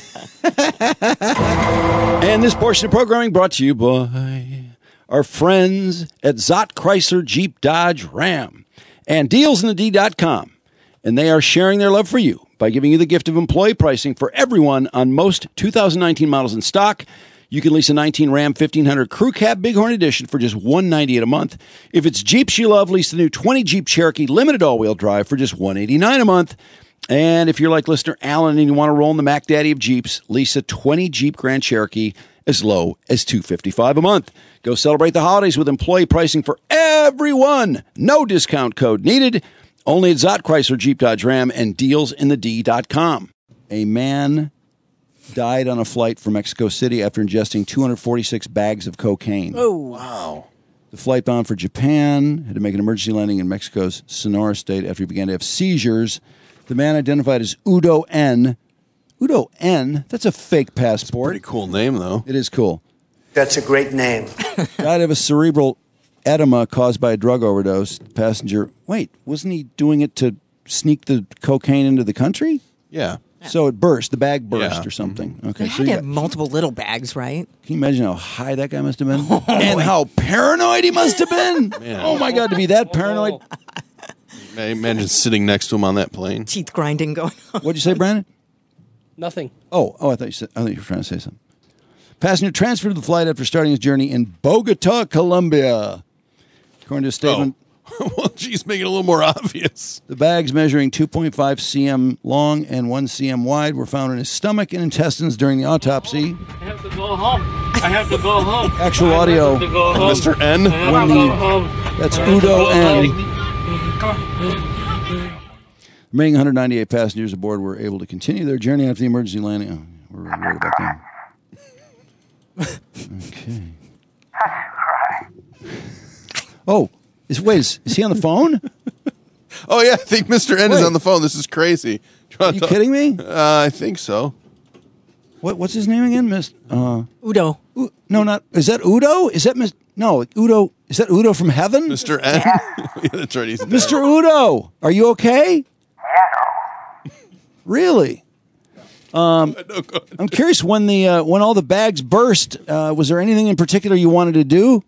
And this portion of programming brought to you by our friends at Zott Chrysler Jeep Dodge Ram and DealsInTheD.com. And they are sharing their love for you by giving you the gift of employee pricing for everyone on most 2019 models in stock. You can lease a 19 Ram 1500 Crew Cab Bighorn Edition for just $198 a month. If it's Jeeps you love, lease the new 20 Jeep Cherokee Limited All-Wheel Drive for just $189 a month. And if you're like listener Alan and you want to roll in the Mac Daddy of Jeeps, lease a 20 Jeep Grand Cherokee as low as $255 a month. Go celebrate the holidays with employee pricing for everyone. No discount code needed. Only at Zott Chrysler Jeep Dodge Ram and DealsInTheD.com. A man died on a flight from Mexico City after ingesting 246 bags of cocaine. Oh, wow. The flight bound for Japan had to make an emergency landing in Mexico's Sonora state after he began to have seizures. The man identified as Udo N. Udo N? That's a fake passport. Pretty cool name, though. It is cool. That's a great name. Died of a cerebral edema caused by a drug overdose. The passenger, wasn't he doing it to sneak the cocaine into the country? Yeah. So it burst. The bag burst Yeah. or something. Okay, They so had to have multiple little bags, right? can you imagine how high that guy must have been? And how paranoid he must have been? Man. Oh, my God, to be that paranoid. Imagine sitting next to him on that plane. Teeth grinding going on. What'd you say, Brandon? Nothing. Oh, I thought you were trying to say something. Passenger transferred to the flight after starting his journey in Bogota, Colombia. According to a statement, Well, geez, make it a little more obvious. the bags measuring 2.5 cm long and 1 cm wide were found in his stomach and intestines during the autopsy. I have to go home. I have to go home. Actual audio. Mr. N. When that's Udo N. Remaining 198 passengers aboard were able to continue their journey after the emergency landing. Oh, we're worried about them. Okay. Oh, is he on the phone? Oh, yeah, I think Mr. N is on the phone. This is crazy. Are you kidding me? I think so. What's his name again, Miss? Udo. No, not. Is that Udo? Is that Miss? No, Udo. Is that Udo from heaven? Mr. N? Yeah, that's right. He's Mr. Udo, are you okay? Really? I'm curious when all the bags burst. Was there anything in particular you wanted to do?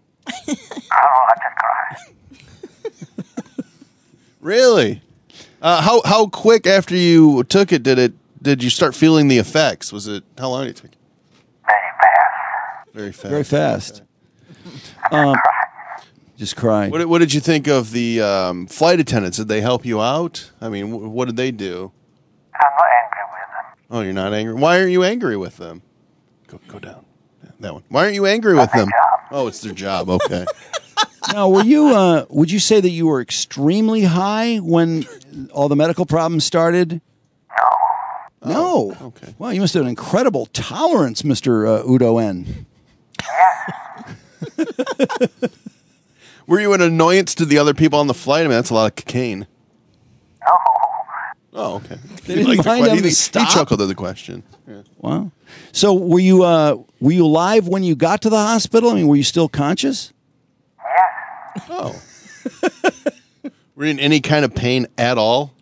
Really? How quick after you took it did you start feeling the effects? How long did it take? Very fast. Very fast. Just cry. What did you think of the flight attendants? Did they help you out? I mean, what did they do? I'm not angry with them. Oh, you're not angry? Why aren't you angry with them? Go down. Yeah, that one. Why aren't you angry with them? Oh, it's their job. Okay. Now, were you? Would you say that you were extremely high when all the medical problems started? No. Okay. Wow, you must have an incredible tolerance, Mr. Udo N. Were you an annoyance to the other people on the flight? I mean, that's a lot of cocaine. No. Oh, okay. They didn't mind them to He stop? chuckled at the question. Yeah. Wow. So were you alive when you got to the hospital? I mean, were you still conscious? Yes. Oh. Were you in any kind of pain at all?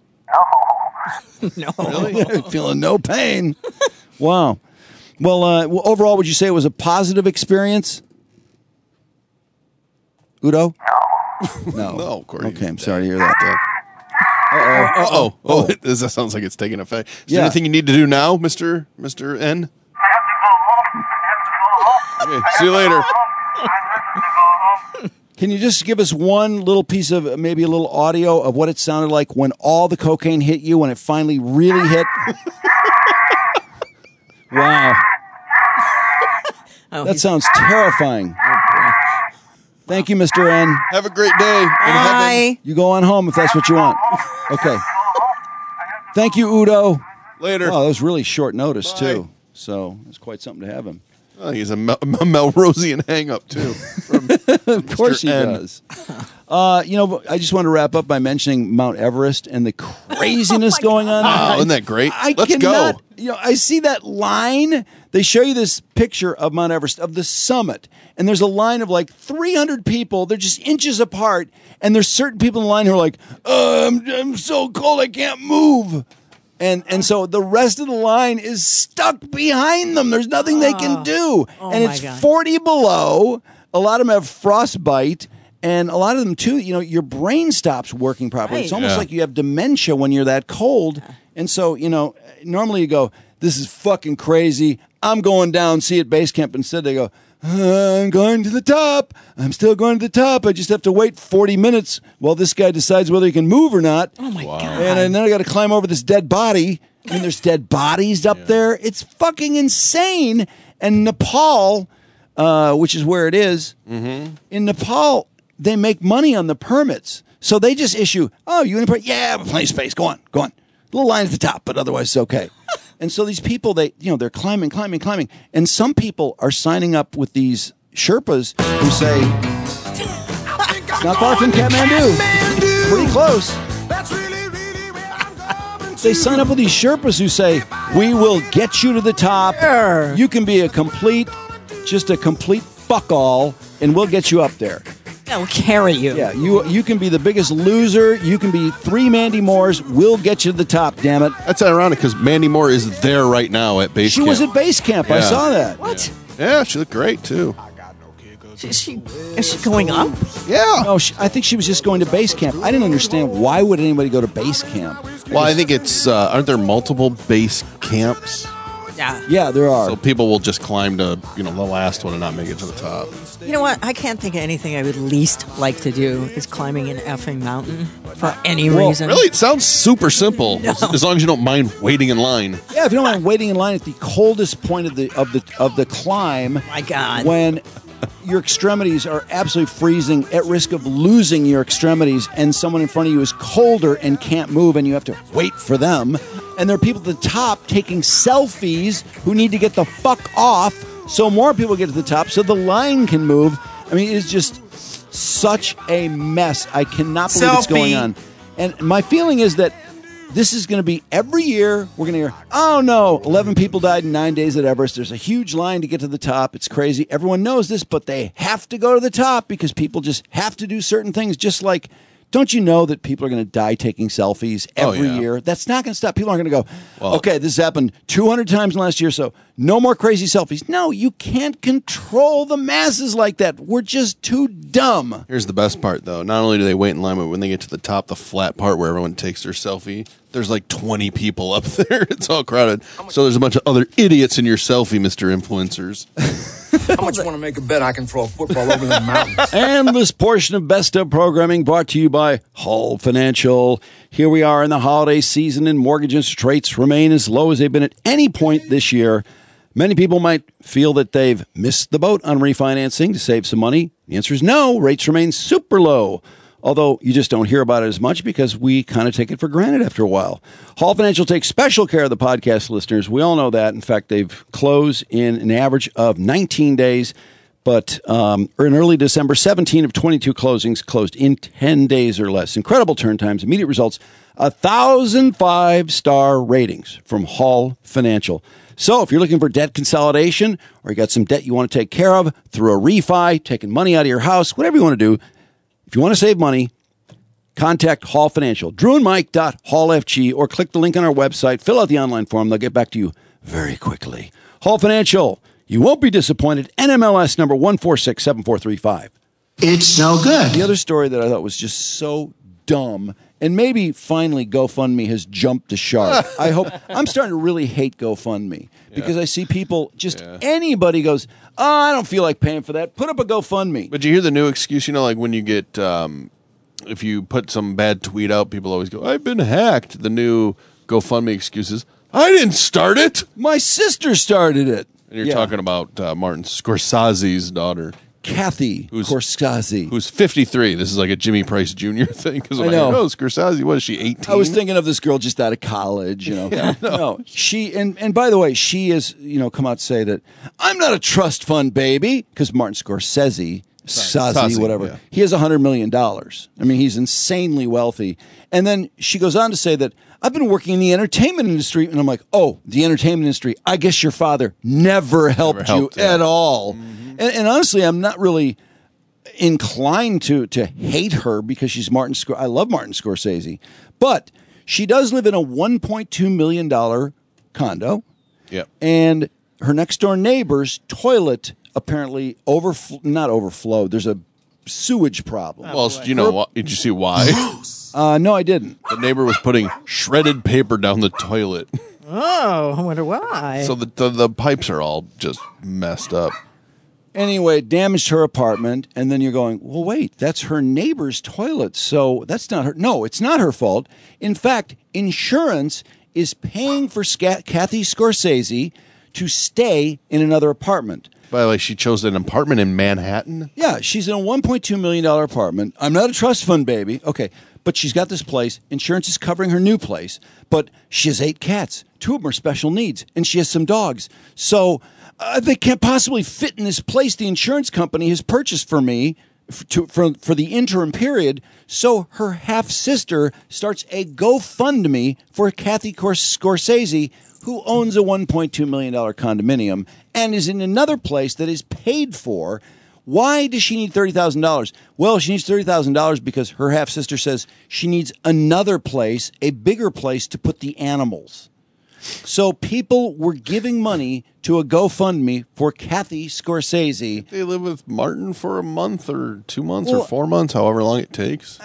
No. Really? Feeling no pain. Wow. Well, overall, would you say it was a positive experience? Udo? No. No, of course. Okay, I'm sorry to hear that. Uh-oh. Oh, that sounds like it's taking effect. Is there Yeah. anything you need to do now, Mr. N? I have to go home. I have to go home. Okay, see you later. I'm ready to go home. Can you just give us one little piece of maybe a little audio of what it sounded like when all the cocaine hit you, when it finally really hit? Wow. That sounds terrifying. Thank you, Mr. N. Have a great day. in heaven. You go on home if that's what you want. Okay. Thank you, Udo. Later. Oh, that was really short notice, too. So it's quite something to have him. Oh, he's a Melrosian hang-up, too. Of course he N. does. I just want to wrap up by mentioning Mount Everest and the craziness going on. Wow, isn't that great? Let's cannot, go. I see that line. They show you this picture of Mount Everest, of the summit, and there's a line of like 300 people. They're just inches apart, and there's certain people in the line who are like, I'm so cold I can't move. And so the rest of the line is stuck behind them. There's nothing they can do. And it's 40 below. A lot of them have frostbite. And a lot of them, too, your brain stops working properly. It's almost like you have dementia when you're that cold. And so, normally you go, this is fucking crazy. I'm going down, see at base camp. Instead, they go, I'm going to the top. I'm still going to the top. I just have to wait 40 minutes while this guy decides whether he can move or not. Oh, my God. And then I got to climb over this dead body. I mean, there's dead bodies up there. It's fucking insane. And Nepal, which is where it is, in Nepal, they make money on the permits. So they just issue, you in a permit? Yeah, plenty of space. Go on. A little line at the top, but otherwise it's okay. And so these people, they're climbing. And some people are signing up with these Sherpas who say, not far from Kathmandu. Pretty close. They sign up with these Sherpas who say, we will get you to the top. You can be a complete fuck all, and we'll get you up there. They'll carry you. Yeah, you can be the biggest loser. You can be 3 Mandy Moores. We'll get you to the top, damn it. That's ironic because Mandy Moore is there right now at base camp. She was at base camp. I saw that. What? Yeah, she looked great, too. Is she going up? Yeah. No, I think she was just going to base camp. I didn't understand why would anybody go to base camp. Well, I think it's aren't there multiple base camps? Yeah, there are. So people will just climb to the last one and not make it to the top. You know what? I can't think of anything I would least like to do is climbing an effing mountain for any reason. Really, it sounds super simple as long as you don't mind waiting in line. Yeah, if you don't mind waiting in line at the coldest point of the climb. My God. When your extremities are absolutely freezing, at risk of losing your extremities, and someone in front of you is colder and can't move, and you have to wait for them. And there are people at the top taking selfies who need to get the fuck off so more people get to the top so the line can move. I mean, it's just such a mess. I cannot believe it's going on. And my feeling is that this is going to be every year. We're going to hear, oh no, 11 people died in 9 days at Everest. There's a huge line to get to the top. It's crazy. Everyone knows this, but they have to go to the top because people just have to do certain things. Just like, don't you know that people are going to die taking selfies every year? That's not going to stop. People aren't going to go, okay, this happened 200 times last year, so no more crazy selfies. No, you can't control the masses like that. We're just too dumb. Here's the best part, though. Not only do they wait in line, but when they get to the top, the flat part where everyone takes their selfie, there's like 20 people up there. It's all crowded. So there's a bunch of other idiots in your selfie, Mr. Influencers. How much you want to make a bet I can throw a football over the mountains? And this portion of Best of Programming brought to you by Hull Financial. Here we are in the holiday season, and mortgage interest rates remain as low as they've been at any point this year. Many people might feel that they've missed the boat on refinancing to save some money. The answer is no. Rates remain super low. Although you just don't hear about it as much because we kind of take it for granted after a while. Hall Financial takes special care of the podcast listeners. We all know that. In fact, they've closed in an average of 19 days. But in early December, 17 of 22 closings closed in 10 days or less. Incredible turn times, immediate results, 1,000 5-star ratings from Hall Financial. So if you're looking for debt consolidation or you got some debt you want to take care of through a refi, taking money out of your house, whatever you want to do, if you want to save money, contact Hall Financial, drewandmike.hallfg, or click the link on our website, fill out the online form. They'll get back to you very quickly. Hall Financial, you won't be disappointed. NMLS number 1467435. It's no good. The other story that I thought was just so dumb And maybe finally GoFundMe has jumped the shark. I hope. I'm starting to really hate GoFundMe because I see people, anybody goes, oh, I don't feel like paying for that. Put up a GoFundMe. But you hear the new excuse, like when you get, if you put some bad tweet out, people always go, I've been hacked. The new GoFundMe excuses, I didn't start it. My sister started it. And you're talking about Martin Scorsese's daughter. Kathy Scorsese. Who's 53. This is like a Jimmy Price Jr. thing. Because I know. Scorsese, what is she, 18? I was thinking of this girl just out of college, No, she, and by the way, she has, come out to say that I'm not a trust fund baby, because Martin Scorsese, whatever, he has $100 million. I mean, he's insanely wealthy. And then she goes on to say that I've been working in the entertainment industry, and I'm like, oh, the entertainment industry. I guess your father never helped you at all. Mm-hmm. And honestly, I'm not really inclined to hate her because she's Martin Scorsese. I love Martin Scorsese. But she does live in a $1.2 million condo. Yep. And her next door neighbor's toilet apparently not overflowed. There's a sewage problem. Well, did you see why? No, I didn't. The neighbor was putting shredded paper down the toilet. Oh, I wonder why. So the pipes are all just messed up. Anyway, it damaged her apartment, and then you're going, well, wait, that's her neighbor's toilet, so that's not her. No, it's not her fault. In fact, insurance is paying for Kathy Scorsese to stay in another apartment. By the way, she chose an apartment in Manhattan? Yeah, she's in a $1.2 million apartment. I'm not a trust fund baby. Okay, but she's got this place. Insurance is covering her new place, but she has 8 cats. 2 of them are special needs, and she has some dogs. So they can't possibly fit in this place the insurance company has purchased for me for the interim period. So her half-sister starts a GoFundMe for Kathy Scorsese, who owns a $1.2 million condominium and is in another place that is paid for. Why does she need $30,000? Well, she needs $30,000 because her half-sister says she needs another place, a bigger place, to put the animals. So people were giving money to a GoFundMe for Kathy Scorsese. They live with Martin for a month or 2 months or 4 months, however long it takes.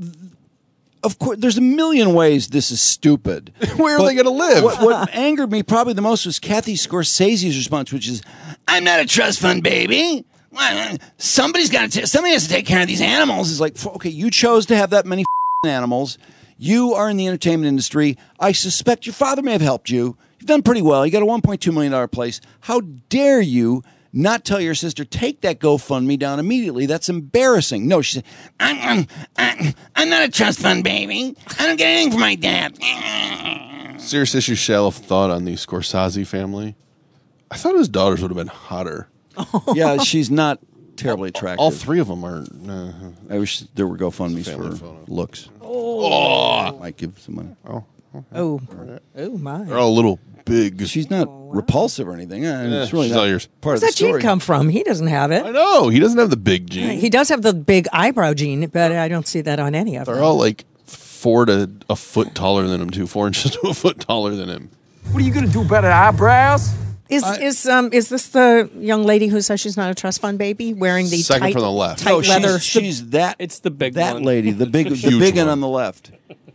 Of course, there's a million ways this is stupid. Where are they going to live? What angered me probably the most was Kathy Scorsese's response, which is, I'm not a trust fund baby. Somebody has to take care of these animals. It's like, okay, you chose to have that many animals. You are in the entertainment industry. I suspect your father may have helped you. You've done pretty well. You got a $1.2 million place. How dare you not tell your sister, take that GoFundMe down immediately? That's embarrassing. No, she said, I'm not a trust fund baby. I don't get anything from my dad. Serious issue, shallow thought on the Scorsese family. I thought his daughters would have been hotter. Yeah, she's not terribly attractive. All 3 of them are. I wish there were GoFundMes for looks. Oh, might give some money. Oh my! They're all a little big. She's not repulsive or anything. It's really not part of the Where's that story. gene come from? He doesn't have it. I know he doesn't have the big gene. He does have the big eyebrow gene, but I don't see that on any of them. They're all like 4 to a foot taller than him, 4 inches to a foot taller than him. What are you gonna do about her eyebrows? Is this the young lady who says she's not a trust fund baby wearing the second tight, from the left? tight leather? She's that. It's the big that one. lady, the big one on the left.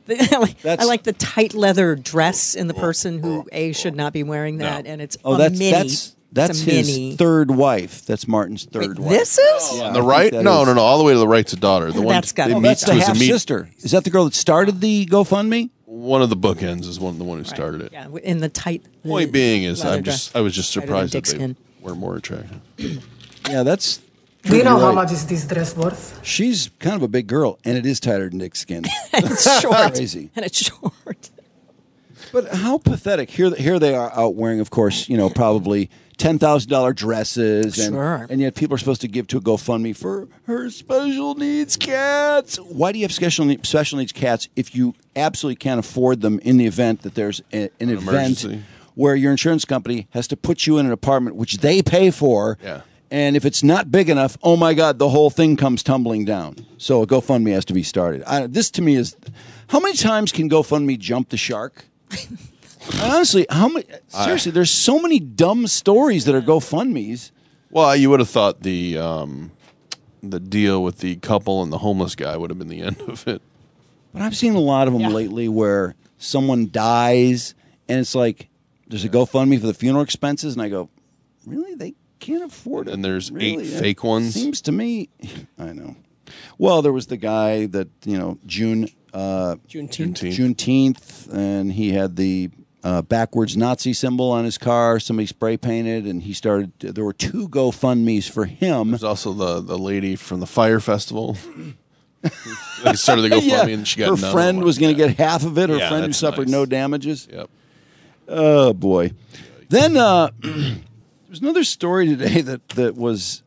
I like the tight leather dress in the person who should not be wearing that, and it's mini. That's his third wife. That's Martin's third wife. This is On the right? No, all the way to the right's a daughter. The one That's got they to be meet That's the was half sister. Is that the girl that started the GoFundMe? One of the bookends is the one who started it. Yeah, in the tight. Point being is, leather I was just Tighter than surprised that dick they skin. were more attractive. Yeah, that's. Do you know how right. much is this dress worth? She's kind of a big girl, and it is tighter than Dick's skin. And it's short. Crazy. And it's short. But how pathetic! Here they are out wearing, of course, probably $10,000 dresses, and yet people are supposed to give to a GoFundMe for her special needs cats. Why do you have special needs cats if you absolutely can't afford them in the event that there's an event emergency where your insurance company has to put you in an apartment which they pay for? Yeah. And if it's not big enough, oh my God, the whole thing comes tumbling down. So a GoFundMe has to be started. This to me is, how many times can GoFundMe jump the shark? Honestly, seriously, there's so many dumb stories that are GoFundMes. Well, you would have thought the deal with the couple and the homeless guy would have been the end of it. But I've seen a lot of them lately where someone dies and it's like there's a GoFundMe for the funeral expenses, and I go, really? They can't afford it. And there's really? 8 fake ones. Seems to me, I know. Well, there was the guy that Juneteenth, and he had the backwards Nazi symbol on his car. Somebody spray painted, and he started. There were 2 GoFundMes for him. There's also the lady from the fire festival. They started the GoFundMe, and she got her friend was going to get half of it. Her friend who that's suffered nice. no damages. Yep. Oh boy. Then there's another story today that was.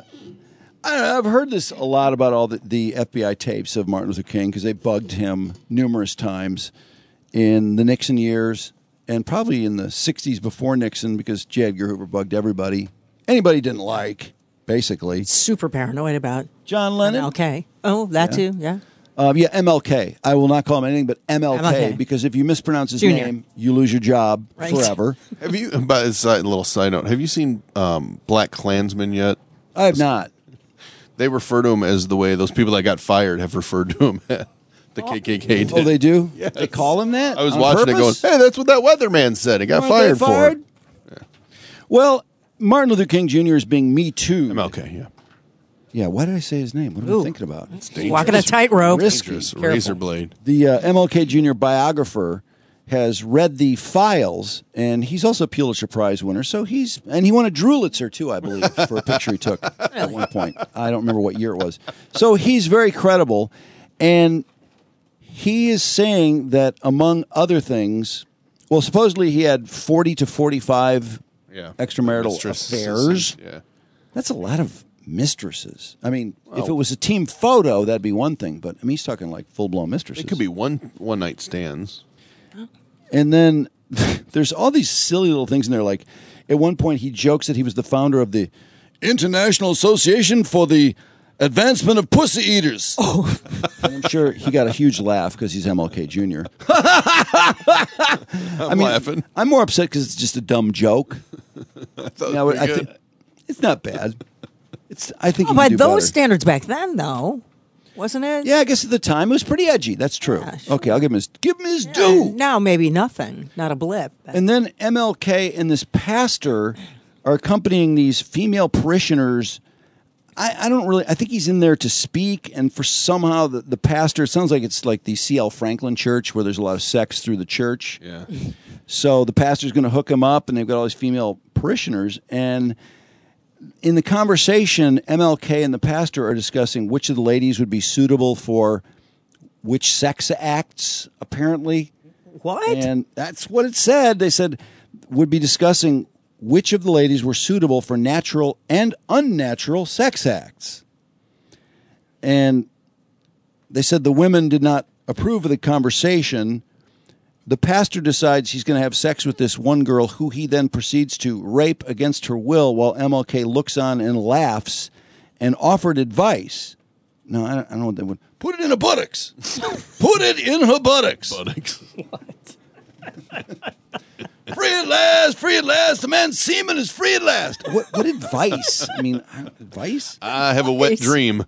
I've heard this a lot about all the FBI tapes of Martin Luther King because they bugged him numerous times in the Nixon years and probably in the 60s before Nixon because J. Edgar Hoover bugged everybody. Anybody he didn't like, basically. Super paranoid about John Lennon. MLK. Oh, that too, yeah. MLK. I will not call him anything but MLK, MLK. because if you mispronounce his Junior. name, you lose your job Right. forever. Have you? By a little side note, have you seen Black Klansman yet? I have not. They refer to him as the way those people that got fired have referred to him. The KKK did. Oh, they do? Yes. They call him that? I was on watching purpose? it going, hey, that's what that weatherman said. He got Weren't they fired for it. Well, Martin Luther King Jr. is being Me Too. MLK, yeah. Yeah, why did I say his name? What am I thinking about? Walking a tightrope. Dangerous razor blade. The MLK Jr. biographer has read the files, and he's also a Pulitzer Prize winner. So he won a Drulitzer too, I believe, for a picture he took at one point. I don't remember what year it was. So he's very credible, and he is saying that among other things, well, supposedly he had 40 to 45 extramarital affairs. Yeah. That's a lot of mistresses. I mean, if it was a team photo, that'd be one thing, but I mean, he's talking like full-blown mistresses. It could be one night stands. And then there's all these silly little things in there. Like at one point, he jokes that he was the founder of the International Association for the Advancement of Pussy Eaters. Oh, and I'm sure he got a huge laugh because he's MLK Jr. I'm laughing. I'm more upset because it's just a dumb joke. I thought it was pretty good. It's not bad. I think. Oh, he by can do those better. standards back then, though, wasn't it? Yeah, I guess at the time it was pretty edgy. That's true. Okay, I'll give him his due. Now maybe nothing, not a blip. And then MLK and this pastor are accompanying these female parishioners. I think he's in there to speak, and for somehow the pastor, it sounds like it's like the C.L. Franklin Church where there's a lot of sex through the church. Yeah. So the pastor's going to hook him up, and they've got all these female parishioners, and in the conversation, MLK and the pastor are discussing which of the ladies would be suitable for which sex acts, apparently. What? And that's what it said. They said would be discussing which of the ladies were suitable for natural and unnatural sex acts. And they said the women did not approve of the conversation. The pastor decides he's going to have sex with this one girl who he then proceeds to rape against her will while MLK looks on and laughs and offered advice. No, I don't know what they would. Put it in her buttocks. Put it in her buttocks. What? Free at last, free at last. The man's semen is free at last. What advice? I mean, advice? I have a wet dream.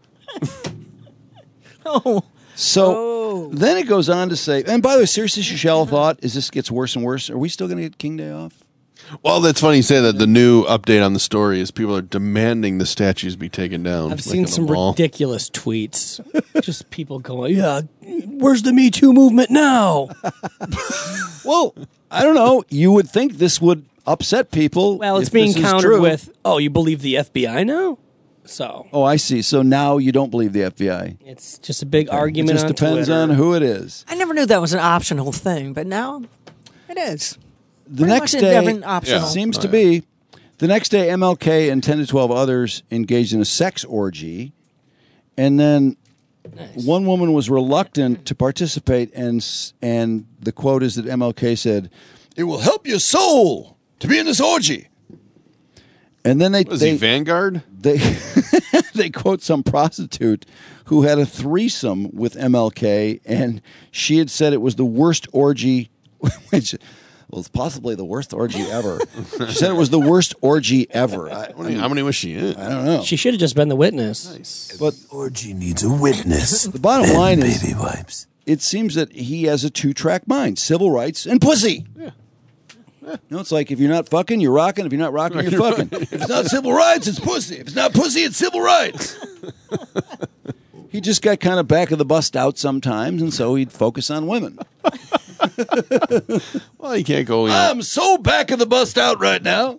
Oh. So then it goes on to say, and by the way, Serious Issue Shell thought, as this gets worse and worse, are we still going to get King Day off? Well, that's funny you say that. The new update on the story is people are demanding the statues be taken down. I've seen some ridiculous tweets. Just people going, yeah, where's the Me Too movement now? Well, I don't know. You would think this would upset people. Well, it's if being this is countered true. with, oh, you believe the FBI now? So Oh, I see. So now you don't believe the FBI. it's just a big argument It just on depends Twitter. on who it is. I never knew that was an optional thing, but now it is. The Pretty next much day, different optional. seems to be, the next day, MLK and 10 to 12 others engaged in a sex orgy. And then one woman was reluctant to participate, and the quote is that MLK said, "It will help your soul to be in this orgy." And then Was he Vanguard? They quote some prostitute who had a threesome with MLK, and she had said it was the worst orgy, which was possibly the worst orgy ever. She said it was the worst orgy ever. How many was she in? I don't know. She should have just been the witness. But Orgy needs a witness. the bottom line is baby wipes. it seems that he has a two-track mind: civil rights and pussy. Yeah. It's like if you're not fucking, you're rocking. If you're not rocking, you're fucking. If it's not civil rights, it's pussy. If it's not pussy, it's civil rights. He just got kind of back of the bus out sometimes, and so he'd focus on women. Well, you can't go. I'm so back of the bus out right now.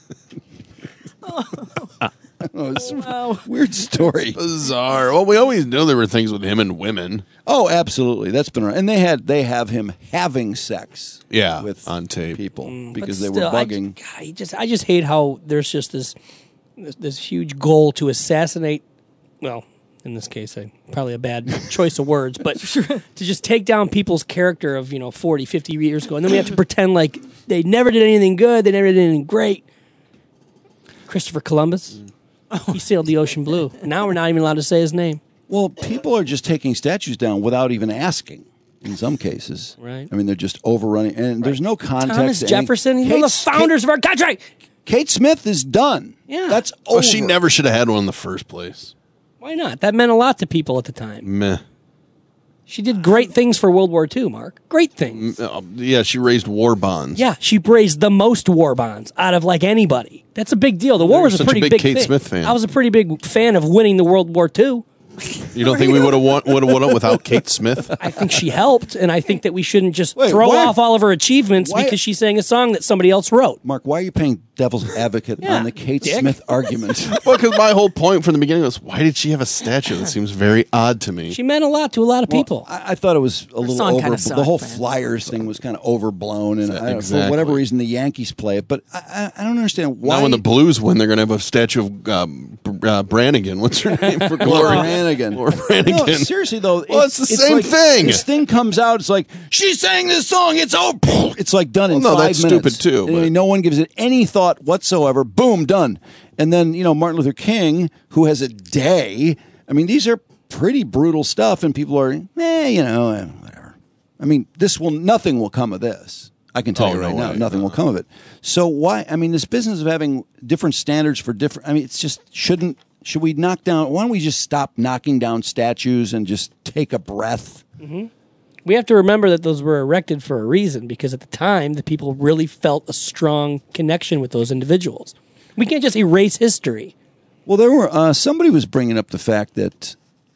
It's a weird story. It's bizarre. Well, we always knew there were things with him and women. Oh, absolutely. That's been around. And they have him having sex. Yeah, with on tape people because But they still, were bugging. I just hate how there's just this huge goal to assassinate. Well, in this case, probably a bad choice of words, but to just take down people's character of 40, 50 years ago, and then we have to pretend like they never did anything good, they never did anything great. Christopher Columbus. He sailed the ocean blue. Now we're not even allowed to say his name. Well, people are just taking statues down without even asking. In some cases, right? I mean, they're just overrunning, and there's no context. Thomas Jefferson, he's one of the founders of our country. Kate Smith is done. Yeah, that's Oh, over. she never should have had one in the first place. Why not? That meant a lot to people at the time. Meh. She did great things for World War II, Mark. Great things. Yeah, she raised war bonds. Yeah, she raised the most war bonds out of anybody. That's a big deal. The war was a such pretty a big big Kate thing. Smith fan. I was a pretty big fan of winning the World War II. You don't think we would have won without Kate Smith? I think she helped, and I think that we shouldn't just Wait, throw why- off all of her achievements why- because she sang a song that somebody else wrote. Mark, why are you playing devil's advocate Yeah, on the Kate dick. Smith argument? Well, because my whole point from the beginning was, why did she have a statue? That seems very odd to me. She meant a lot to a lot of people. I thought it was a little song over. kinda The sucked, whole man. Flyers thing was kind of overblown, and I don't know, for Exactly. whatever reason the Yankees play it. But I don't understand why. Now when the Blues win, they're going to have a statue of Brannigan. What's her name? For Glory. Brannigan. Laura Brannigan. No, seriously though, Well, it's the same like, thing. This thing comes out. It's like she sang this song. It's over. It's like done in Well, no, 5 that's minutes. stupid too, I mean, but- no one gives it any thought whatsoever. Boom, done. And then Martin Luther King, who has a day. I mean, these are pretty brutal stuff, and people are, whatever. I mean, nothing will come of this. I can tell Oh, you right no now, way. nothing will come of it. So why? I mean, this business of having different standards for different. I mean, it's just shouldn't. Should we knock down? Why don't we just stop knocking down statues and just take a breath? Mm-hmm. We have to remember that those were erected for a reason because at the time, the people really felt a strong connection with those individuals. We can't just erase history. Well, there were somebody was bringing up the fact that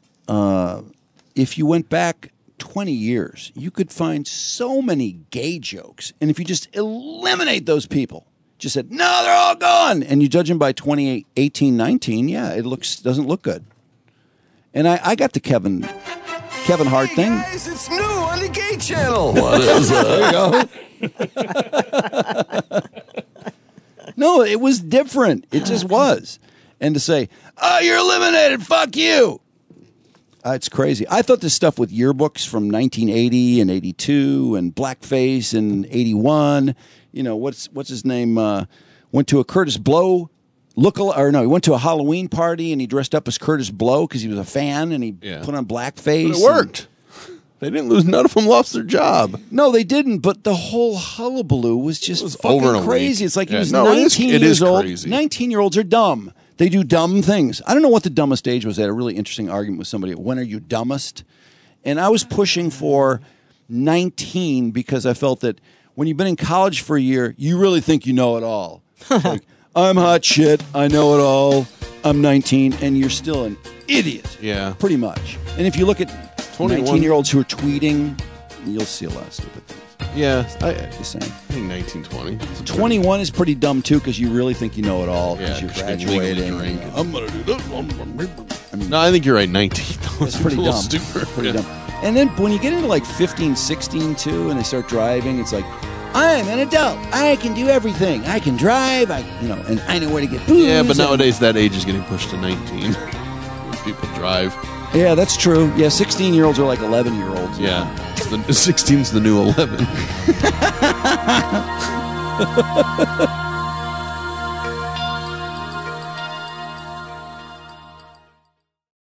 if you went back 20 years, you could find so many gay jokes, and if you just eliminate those people, just said no, they're all gone, and you judge them by 2018, 19, yeah, it doesn't look good. And I got the Kevin Hart thing. Guys, it's new on the Gay Channel. What is that? There you go. No, it was different. It just was. And to say, "Oh, you're eliminated. Fuck you." It's crazy. I thought this stuff with yearbooks from 1980 and 82 and blackface in 81. What's his name? Went to a Curtis Blow he went to a Halloween party and he dressed up as Curtis Blow because he was a fan and he put on blackface. But it worked. They didn't lose. None of them lost their job. No, they didn't. But the whole hullabaloo was just over in fucking a crazy. week. It's like he Yeah. was No, it 19 is years old. crazy. 19-year-olds are dumb. They do dumb things. I don't know what the dumbest age was. I had a really interesting argument with somebody. When are you dumbest? And I was pushing for 19 because I felt that when you've been in college for a year, you really think you know it all. Like, I'm hot shit. I know it all. I'm 19, and you're still an idiot. Yeah. Pretty much. And if you look at 21 19-year-olds who are tweeting, you'll see a lot of stupid things. Yeah, Just saying. I think 1920. 21 is pretty dumb, too, because you really think you know it all Yeah, because you're 'cause you can legally graduating. drink. I'm going to do this. No, I think you're right. 19. It's pretty a little dumb. Stupid. Pretty Yeah. dumb. And then when you get into like 15, 16, too, and they start driving, it's like, I'm an adult. I can do everything. I can drive. And I know where to get booze. Yeah, but and- nowadays that age is getting pushed to 19. When people drive. Yeah, that's true. Yeah, 16-year-olds are like 11-year-olds. Yeah. 16's the new 11.